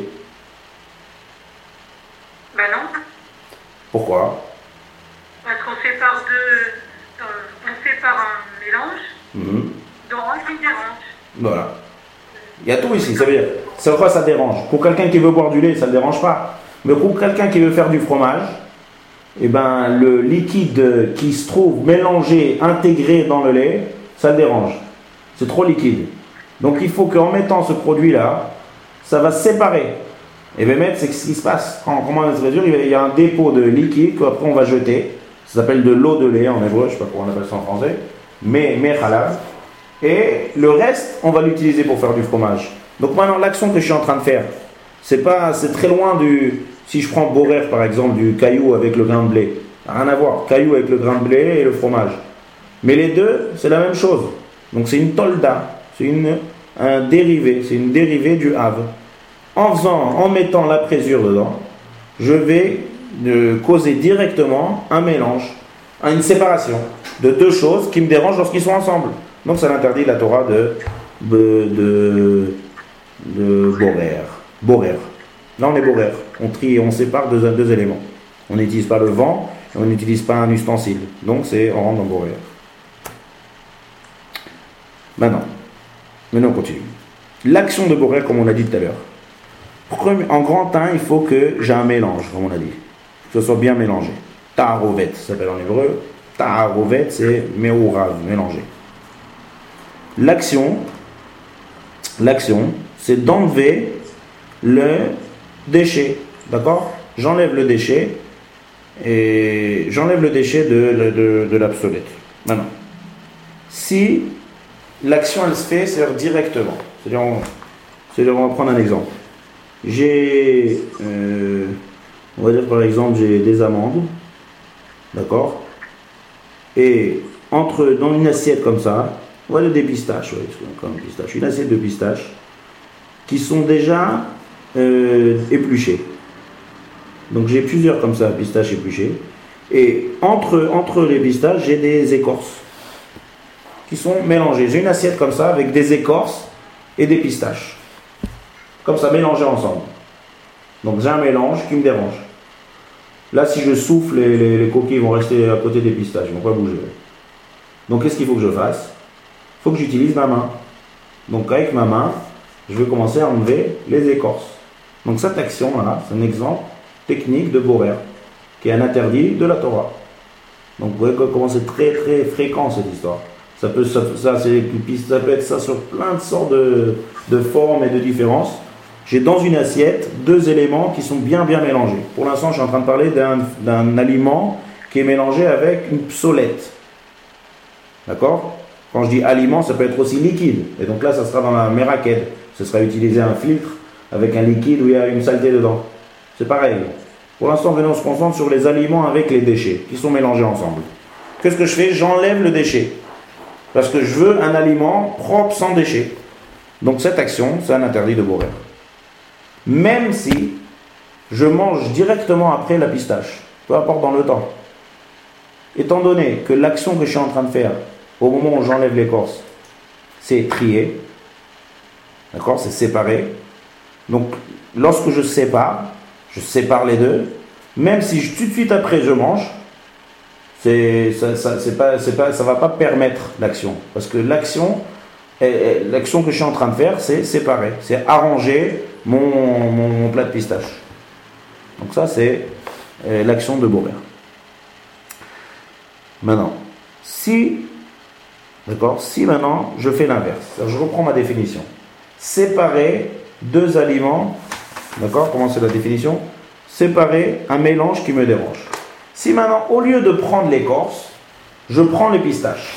Ben non, Pourquoi? parce qu'on sépare un mélange d'orange qui dérange. Voilà. Il y a tout ici, ça veut dire, ça dérange. Pour quelqu'un qui veut boire du lait, ça ne le dérange pas. Mais pour quelqu'un qui veut faire du fromage, eh ben, le liquide qui se trouve mélangé, intégré dans le lait, ça le dérange. C'est trop liquide. Donc il faut qu'en mettant ce produit-là, ça va se séparer. Et bien, c'est ce qui se passe. Quand on met cette mesure, il y a un dépôt de liquide qu'après on va jeter. Ça s'appelle de l'eau de lait en hébreu, je ne sais pas comment on appelle ça en français. Mais halav. Et le reste, on va l'utiliser pour faire du fromage. Donc maintenant, l'action que je suis en train de faire, c'est très loin du... Si je prends borer par exemple, du caillou avec le grain de blé, rien à voir. Caillou avec le grain de blé et le fromage. Mais les deux, c'est la même chose. Donc c'est une tolda, c'est un dérivé, c'est une dérivée du have. En mettant la présure dedans, je vais causer directement un mélange, une séparation de deux choses qui me dérangent lorsqu'ils sont ensemble. Donc ça l'interdit la Torah de borer. Là on est borer. On trie, on sépare deux éléments. On n'utilise pas le vent et on n'utilise pas un ustensile. Donc on rentre dans borer. Maintenant on continue. L'action de borer, comme on l'a dit tout à l'heure. En grand 1, il faut que j'ai un mélange, comme on a dit. Que ce soit bien mélangé. Ta'arovet, ça s'appelle en hébreu. Ta'arovet, c'est me'ourav, mélangé. L'action, c'est d'enlever le déchet. D'accord? J'enlève le déchet de l'obsolète. Maintenant, si l'action elle se fait, c'est-à-dire directement. C'est-à-dire, on va prendre un exemple. On va dire par exemple, j'ai des amandes, d'accord? Et dans une assiette comme ça, on va dire des pistaches, une assiette de pistaches qui sont déjà épluchées. Donc j'ai plusieurs comme ça, pistaches épluchées. Et entre les pistaches, j'ai des écorces qui sont mélangées. J'ai une assiette comme ça avec des écorces et des pistaches. Comme ça, mélangées ensemble. Donc j'ai un mélange qui me dérange. Là, si je souffle, les coquilles vont rester à côté des pistaches, ils ne vont pas bouger. Donc qu'est-ce qu'il faut que je fasse? Il faut que j'utilise ma main. Donc avec ma main, je vais commencer à enlever les écorces. Donc cette action-là, c'est un exemple technique de borer, qui est un interdit de la Torah. Donc vous voyez comment c'est très très fréquent cette histoire. Ça peut être ça sur plein de sortes de formes et de différences. J'ai dans une assiette deux éléments qui sont bien mélangés. Pour l'instant, je suis en train de parler d'un aliment qui est mélangé avec une psolète. D'accord? Quand je dis aliment, ça peut être aussi liquide. Et donc là, ça sera dans la méraked. Ce sera utiliser un filtre avec un liquide où il y a une saleté dedans. C'est pareil. Pour l'instant, on se concentre sur les aliments avec les déchets qui sont mélangés ensemble. Qu'est-ce que je fais? J'enlève le déchet. Parce que je veux un aliment propre sans déchets. Donc cette action, c'est un interdit de borer. Même si je mange directement après la pistache, peu importe dans le temps. Étant donné que l'action que je suis en train de faire, au moment où j'enlève l'écorce, c'est trier, d'accord, c'est séparer. Donc lorsque je sépare les deux, même si tout de suite après je mange, ça va pas permettre l'action. Parce que l'action que je suis en train de faire, c'est séparer, c'est arranger mon plat de pistache. Donc ça, c'est l'action de borer. Maintenant, si maintenant je fais l'inverse, je reprends ma définition. Séparer deux aliments, d'accord, comment c'est la définition? Séparer un mélange qui me dérange. Si maintenant, au lieu de prendre l'écorce, je prends les pistaches.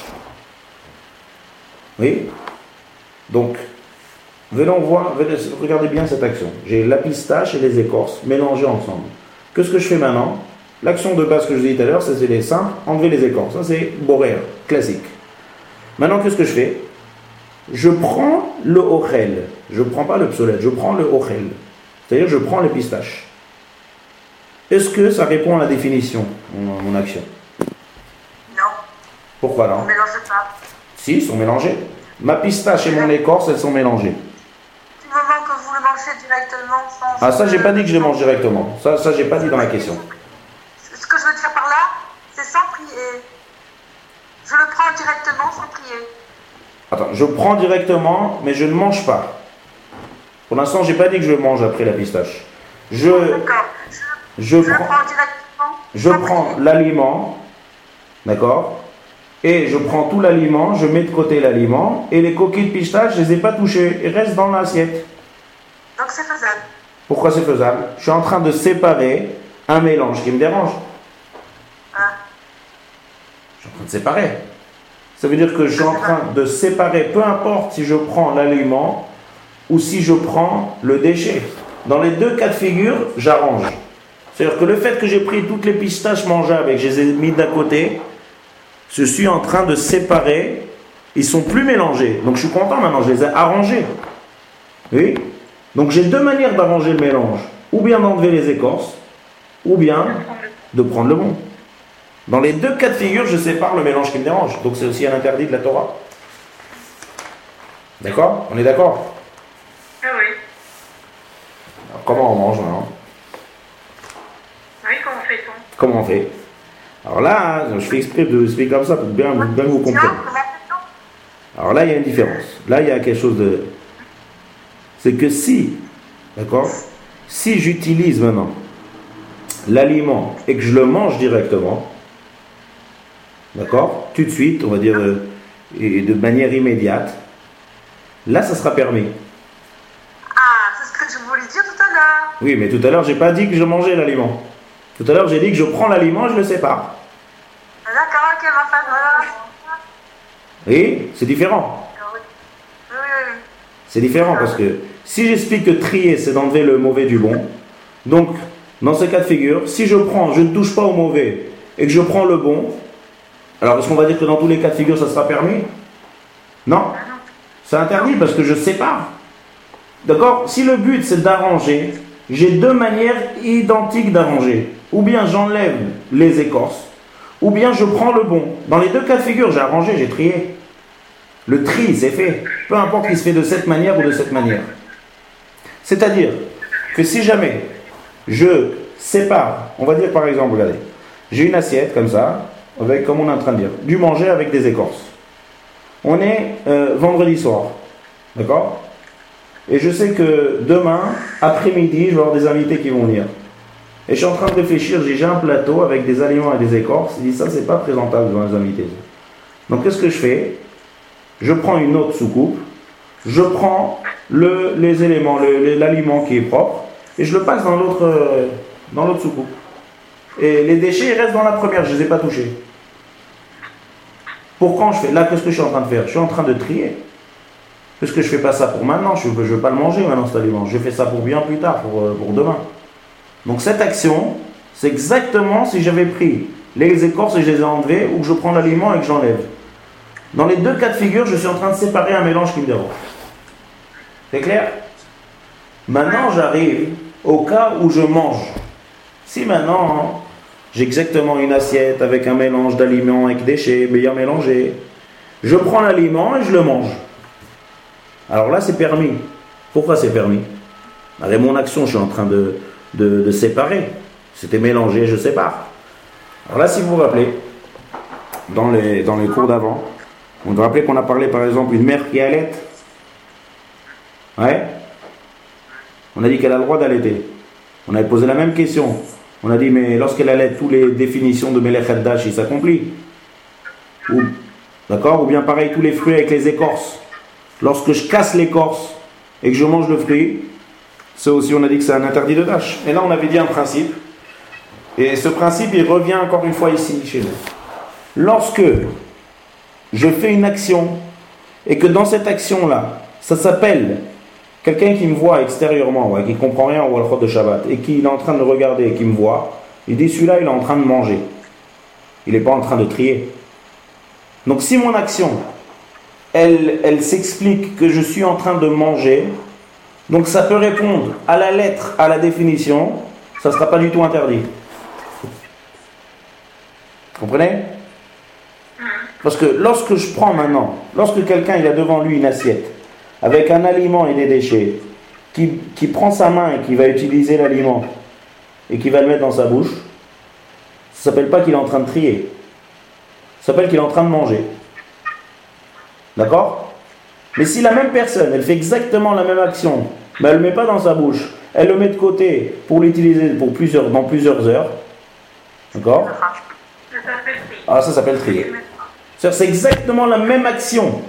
Oui? Donc, regardez bien cette action. J'ai la pistache et les écorces mélangées ensemble. Qu'est-ce que je fais maintenant? L'action de base que je vous ai dit tout à l'heure, c'est les simples, enlever les écorces. Ça, c'est borer, classique. Maintenant, qu'est-ce que je fais? Je prends le ochel. Je ne prends pas le psolet, je prends le ochel. C'est-à-dire, je prends les pistaches. Est-ce que ça répond à la définition, mon action? Non. Pourquoi non? On ne mélange pas. Si, ils sont mélangés. Ma pistache et mon écorce, elles sont mélangées. Du moment que vous le mangez directement sans... Ah, ça, j'ai pas dit que je les mange directement. Ça, j'ai pas dit dans la question. Ce que je veux dire par là, c'est sans prier. Je le prends directement sans prier. Attends, je prends directement, mais je ne mange pas. Pour l'instant, j'ai pas dit que je mange après la pistache. D'accord. Je le prends directement. Je prends l'aliment, d'accord? Et je prends tout l'aliment, je mets de côté l'aliment, et les coquilles de pistache, je ne les ai pas touchées, ils restent dans l'assiette. Donc c'est faisable. Pourquoi c'est faisable? Je suis en train de séparer un mélange qui me dérange. Ah. Je suis en train de séparer. Ça veut dire que je suis en train de séparer, peu importe si je prends l'aliment ou si je prends le déchet. Dans les deux cas de figure, j'arrange. C'est-à-dire que le fait que j'ai pris toutes les pistaches mangeables et que je les ai mis d'un côté, je suis en train de séparer, ils sont plus mélangés. Donc je suis content maintenant, je les ai arrangés. Oui? Donc j'ai deux manières d'arranger le mélange. Ou bien d'enlever les écorces, ou bien de prendre le bon. Dans les deux cas de figure, je sépare le mélange qui me dérange. Donc c'est aussi un interdit de la Torah. D'accord? On est d'accord? Ah oui. Alors, comment on mange maintenant? Oui, comment fait-on? Comment on fait? Alors là, je fais exprès de expliquer comme ça pour bien vous comprendre. Alors là, il y a une différence. Là, il y a quelque chose de... C'est que si, d'accord, si j'utilise maintenant l'aliment et que je le mange directement, d'accord, tout de suite, on va dire, et de manière immédiate, là, ça sera permis. Ah, c'est ce que je voulais dire tout à l'heure. Oui, mais tout à l'heure, j'ai pas dit que je mangeais l'aliment. Tout à l'heure, j'ai dit que je prends l'aliment et je le sépare. D'accord, ok, ma femme. Oui, c'est différent. Oui. C'est différent parce que si j'explique que trier, c'est d'enlever le mauvais du bon, donc, dans ce cas de figure, si je ne touche pas au mauvais et que je prends le bon, alors est-ce qu'on va dire que dans tous les cas de figure, ça sera permis? Non. C'est interdit parce que je sépare. D'accord? Si le but, c'est d'arranger, j'ai deux manières identiques d'arranger. Ou bien j'enlève les écorces, ou bien je prends le bon. Dans les deux cas de figure, j'ai arrangé, j'ai trié. Le tri, c'est fait. Peu importe qu'il se fait de cette manière ou de cette manière. C'est-à-dire que si jamais je sépare, on va dire par exemple, regardez, j'ai une assiette comme ça, avec, comme on est en train de dire, du manger avec des écorces. On est vendredi soir, d'accord? Et je sais que demain, après-midi, je vais avoir des invités qui vont venir. Et je suis en train de réfléchir, j'ai un plateau avec des aliments et des écorces. Je dis ça, c'est pas présentable devant les invités. Donc qu'est-ce que je fais? Je prends une autre soucoupe, je prends les éléments, l'aliment qui est propre, et je le passe dans l'autre soucoupe. Et les déchets, ils restent dans la première, je ne les ai pas touchés. Pourquoi je fais? Là, qu'est-ce que je suis en train de faire? Je suis en train de trier. Parce que je ne fais pas ça pour maintenant, je ne veux pas le manger maintenant cet aliment. Je fais ça pour bien plus tard, pour demain. Donc cette action, c'est exactement si j'avais pris les écorces et je les ai enlevées, ou que je prends l'aliment et que j'enlève. Dans les deux cas de figure, je suis en train de séparer un mélange qui me dérange. C'est clair? Maintenant, j'arrive au cas où je mange. Si maintenant, j'ai exactement une assiette avec un mélange d'aliments avec déchets, bien mélangé, je prends l'aliment et je le mange. Alors là, c'est permis. Pourquoi c'est permis? Avec mon action, je suis en train de séparer. C'était mélangé, je sépare. Alors là, si vous vous rappelez, dans les cours d'avant, on vous rappelez qu'on a parlé par exemple d'une mère qui allait. Ouais. On a dit qu'elle a le droit d'allaiter. On avait posé la même question. On a dit, mais lorsqu'elle allait, toutes les définitions de Melech Haddash, il s'accomplit. D'accord? Ou bien pareil, tous les fruits avec les écorces. Lorsque je casse l'écorce et que je mange le fruit, ça aussi, on a dit que c'est un interdit de Dash. Et là, on avait dit un principe. Et ce principe, il revient encore une fois ici, chez nous. Lorsque je fais une action et que dans cette action-là, ça s'appelle quelqu'un qui me voit extérieurement, qui ne comprend rien au halachot de Shabbat, et qui est en train de regarder et qui me voit, il dit celui-là, il est en train de manger. Il n'est pas en train de trier. Donc si mon action, elle s'explique que je suis en train de manger, donc ça peut répondre à la lettre, à la définition, ça ne sera pas du tout interdit. Comprenez? Parce que lorsque je prends maintenant, lorsque quelqu'un il a devant lui une assiette avec un aliment et des déchets, qui prend sa main et qui va utiliser l'aliment et qui va le mettre dans sa bouche, ça ne s'appelle pas qu'il est en train de trier. Ça s'appelle qu'il est en train de manger. D'accord? Mais si la même personne, elle fait exactement la même action, mais elle ne le met pas dans sa bouche, elle le met de côté pour l'utiliser dans plusieurs heures, d'accord? Ah, ça s'appelle trier. C'est exactement la même action.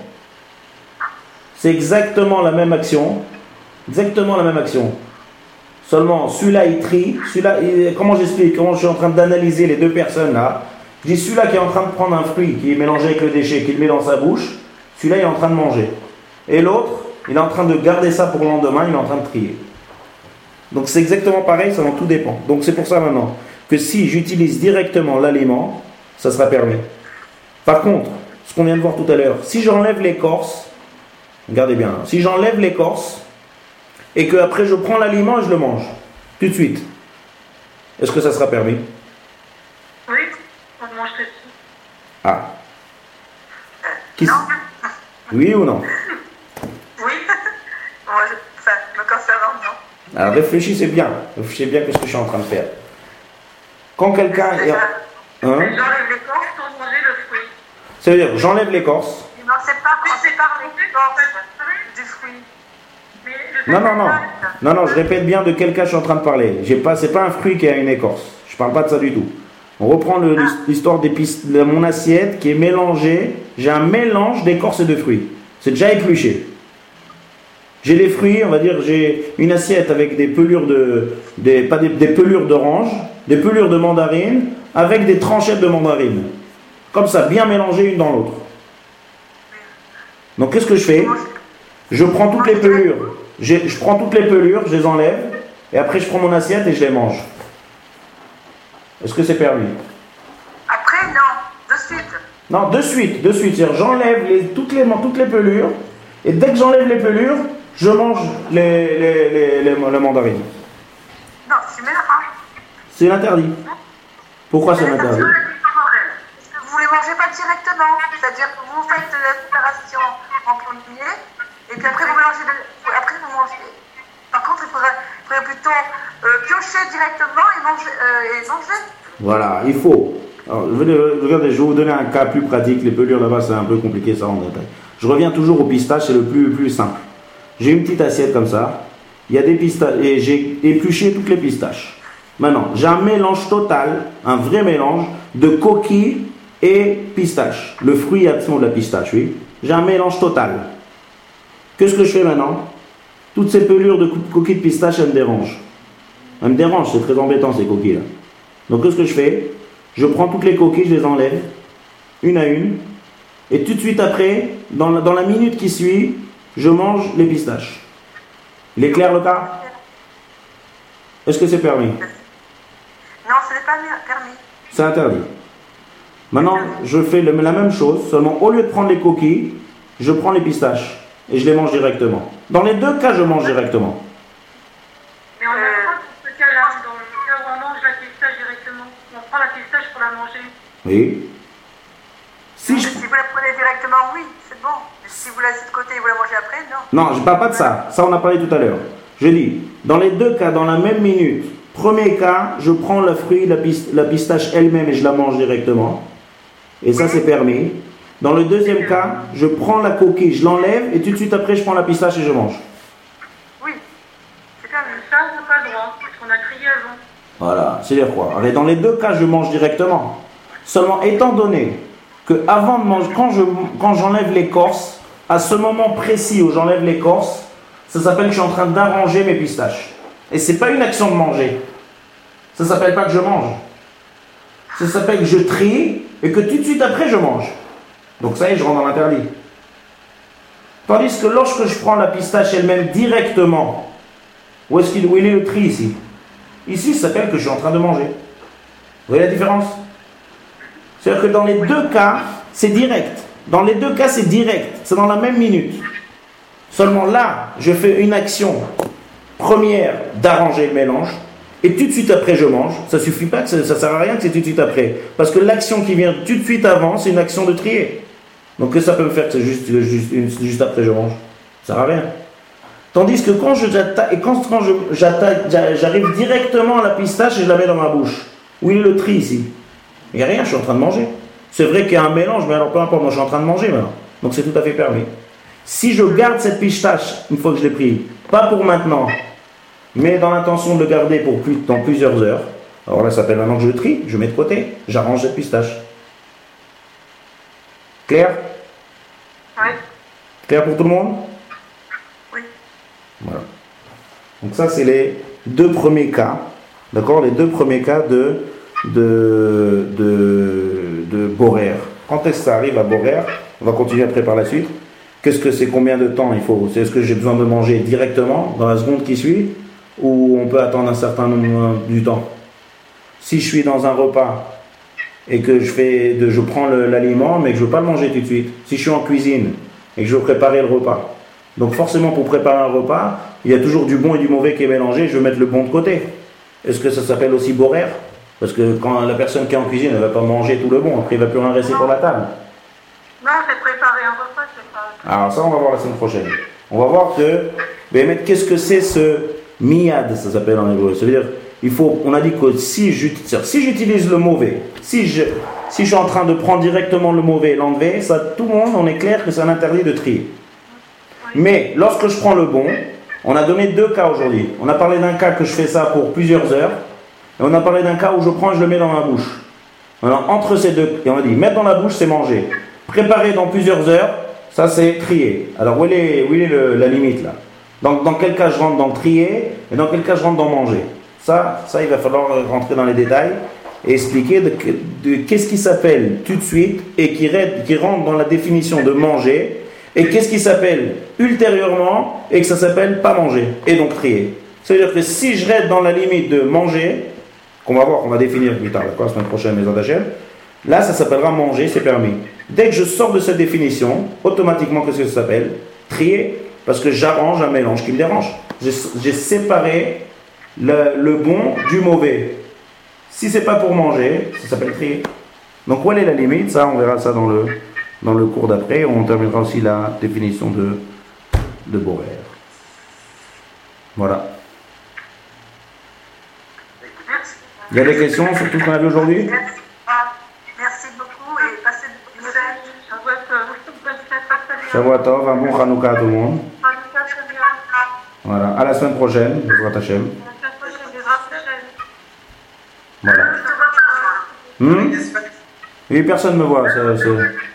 C'est exactement la même action. Exactement la même action. Seulement, celui-là, il trie. Comment j'explique? Comment je suis en train d'analyser les deux personnes là? Je dis, celui-là qui est en train de prendre un fruit, qui est mélangé avec le déchet, qui le met dans sa bouche, celui-là, il est en train de manger. Et l'autre, il est en train de garder ça pour le lendemain, il est en train de trier. Donc c'est exactement pareil, ça en tout dépend. Donc c'est pour ça maintenant que si j'utilise directement l'aliment, ça sera permis. Par contre, ce qu'on vient de voir tout à l'heure, si j'enlève l'écorce, regardez bien, si j'enlève l'écorce et que après je prends l'aliment et je le mange, tout de suite, est-ce que ça sera permis? Oui, on mange dessus. Ah. Non. Oui ou non? Oui. Moi, me concernant, non. Alors réfléchissez bien à ce que je suis en train de faire. Quand quelqu'un est... Hein? J'enlève l'écorce pour manger le fruit. Ça veut dire, j'enlève l'écorce. Non, c'est pas l'écorce du fruit. Non, je répète bien de quel cas je suis en train de parler. C'est pas un fruit qui a une écorce. Je parle pas de ça du tout. On reprend l'histoire de mon assiette qui est mélangée. J'ai un mélange d'écorce et de fruits. C'est déjà épluché. J'ai les fruits, on va dire, j'ai une assiette avec des pelures des pelures d'orange, des pelures de mandarine, avec des tranchettes de mandarine. Comme ça, bien mélangées une dans l'autre. Donc qu'est-ce que je fais? Je prends toutes les pelures. Je prends toutes les pelures, je les enlève, et après je prends mon assiette et je les mange. Est-ce que c'est permis? Après, non, de suite. Non, de suite. C'est-à-dire, j'enlève toutes les pelures, et dès que j'enlève les pelures, je mange les mandarines. Non, c'est mélange. C'est interdit. Pourquoi c'est interdit? Vous ne les mangez pas directement. C'est-à-dire que vous faites la préparation en premier, et puis après vous mélangez, après vous mangez. Par contre, il faudrait plutôt piocher directement et manger. Voilà, il faut. Alors, regardez, je vais vous donner un cas plus pratique. Les pelures là-bas, c'est un peu compliqué, ça en détail. Je reviens toujours au pistache, c'est le plus simple. J'ai une petite assiette comme ça. Il y a des pistaches et j'ai épluché toutes les pistaches. Maintenant, j'ai un mélange total, un vrai mélange de coquilles et pistaches. Le fruit absent de la pistache, oui. J'ai un mélange total. Qu'est-ce que je fais maintenant? Toutes ces pelures de coquilles de pistache, elles me dérangent. Elles me dérangent, c'est très embêtant ces coquilles-là. Donc qu'est-ce que je fais? Je prends toutes les coquilles, je les enlève, une à une. Et tout de suite après, dans la minute qui suit, je mange les pistaches. Il est clair le cas? Est-ce que c'est permis? Non, ce n'est pas permis. C'est interdit. Maintenant, je fais la même chose, seulement au lieu de prendre les coquilles, je prends les pistaches et je les mange directement. Dans les deux cas, je mange directement. Mais on n'a pas dans ce cas-là, dans le cas où on mange la pistache directement. On prend la pistache pour la manger. Oui. Si vous la prenez directement, oui, c'est bon. Mais si vous la laissez de côté et vous la mangez après, non. Non, je ne parle pas de ça. Ça, on a parlé tout à l'heure. Je dis, dans les deux cas, dans la même minute, premier cas, je prends le fruit, la pistache elle-même et je la mange directement. Et ça, c'est permis. Dans le deuxième cas, je prends la coquille, je l'enlève et tout de suite après, je prends la pistache et je mange. Oui, c'est permis. Ça, on n'a pas le droit, parce qu'on a crié avant. Voilà, c'est-à-dire quoi? Alors, dans les deux cas, je mange directement. Seulement, étant donné que avant de manger, quand j'enlève l'écorce, à ce moment précis où j'enlève l'écorce, ça s'appelle que je suis en train d'arranger mes pistaches. Et c'est pas une action de manger. Ça s'appelle pas que je mange. Ça s'appelle que je trie et que tout de suite après je mange. Donc ça y est, je rentre dans l'interdit. Tandis que lorsque je prends la pistache elle-même directement, où est le tri ici? Ici, ça s'appelle que je suis en train de manger. Vous voyez la différence? C'est-à-dire que dans les deux cas, c'est direct. Dans les deux cas, c'est direct, c'est dans la même minute. Seulement là, je fais une action première d'arranger le mélange, et tout de suite après je mange. Ça suffit pas, ça sert à rien que c'est tout de suite après. Parce que l'action qui vient tout de suite avant, c'est une action de trier. Donc que ça peut me faire que c'est juste après je mange? Ça sert à rien. Tandis que quand j'arrive directement à la pistache et je la mets dans ma bouche. Où est le tri ici? Il n'y a rien, je suis en train de manger. C'est vrai qu'il y a un mélange, mais alors peu importe, moi je suis en train de manger maintenant. Donc c'est tout à fait permis. Si je garde cette pistache une fois que je l'ai pris, pas pour maintenant, mais dans l'intention de le garder dans plusieurs heures, alors là ça s'appelle maintenant que je le trie, je mets de côté, j'arrange cette pistache. Clair? Oui. Clair pour tout le monde? Oui. Voilà. Donc ça c'est les deux premiers cas, d'accord? Les deux premiers cas de Borer. Quand est-ce que ça arrive à Borer? On va continuer après par la suite. Qu'est-ce que c'est, combien de temps il faut? Est-ce que j'ai besoin de manger directement dans la seconde qui suit, ou on peut attendre un certain nombre du temps? Si je suis dans un repas et que je prends l'aliment mais que je ne veux pas le manger tout de suite, si je suis en cuisine et que je veux préparer le repas, donc forcément pour préparer un repas, il y a toujours du bon et du mauvais qui est mélangé, je vais mettre le bon de côté. Est-ce que ça s'appelle aussi Borer? Parce que quand la personne qui est en cuisine, elle ne va pas manger tout le bon, après il ne va plus rien rester pour la table. Non, c'est préparer un repas, c'est pas... Alors ça, on va voir la semaine prochaine. On va voir qu'est-ce que c'est ce miyad, ça s'appelle en hébreu. Ça veut dire, on a dit que si j'utilise le mauvais, si je suis en train de prendre directement le mauvais et l'enlever, ça, tout le monde, on est clair que c'est un interdit de trier. Mais lorsque je prends le bon, on a donné deux cas aujourd'hui. On a parlé d'un cas que je fais ça pour plusieurs heures, et on a parlé d'un cas où je prends et je le mets dans ma bouche. Alors entre ces deux, et on a dit mettre dans la bouche, c'est manger. Préparer dans plusieurs heures, ça c'est trier. Alors où est la limite là? Dans quel cas je rentre dans le trier et dans quel cas je rentre dans manger? Ça il va falloir rentrer dans les détails et expliquer de qu'est-ce qui s'appelle tout de suite et qui rentre dans la définition de manger, et qu'est-ce qui s'appelle ultérieurement et que ça s'appelle pas manger et donc trier. C'est-à-dire que si je reste dans la limite de manger, qu'on va voir, qu'on va définir plus tard, la semaine prochaine, mes Adachem, là ça s'appellera manger, c'est permis. Dès que je sors de cette définition, automatiquement, qu'est-ce que ça s'appelle? Trier, parce que j'arrange un mélange qui me dérange. J'ai séparé le bon du mauvais. Si c'est pas pour manger, ça s'appelle trier. Donc, quelle est la limite? Ça, on verra ça dans le cours d'après. On terminera aussi la définition de Borer. Voilà. Il y a des questions sur tout ce qu'on a vu aujourd'hui? Merci beaucoup et passez de bonnes fêtes. Shavuot Tov, un bon Hanouka à tout le monde. Voilà, à la semaine prochaine, Bezrat Hashem. Voilà. Oui, personne ne me voit.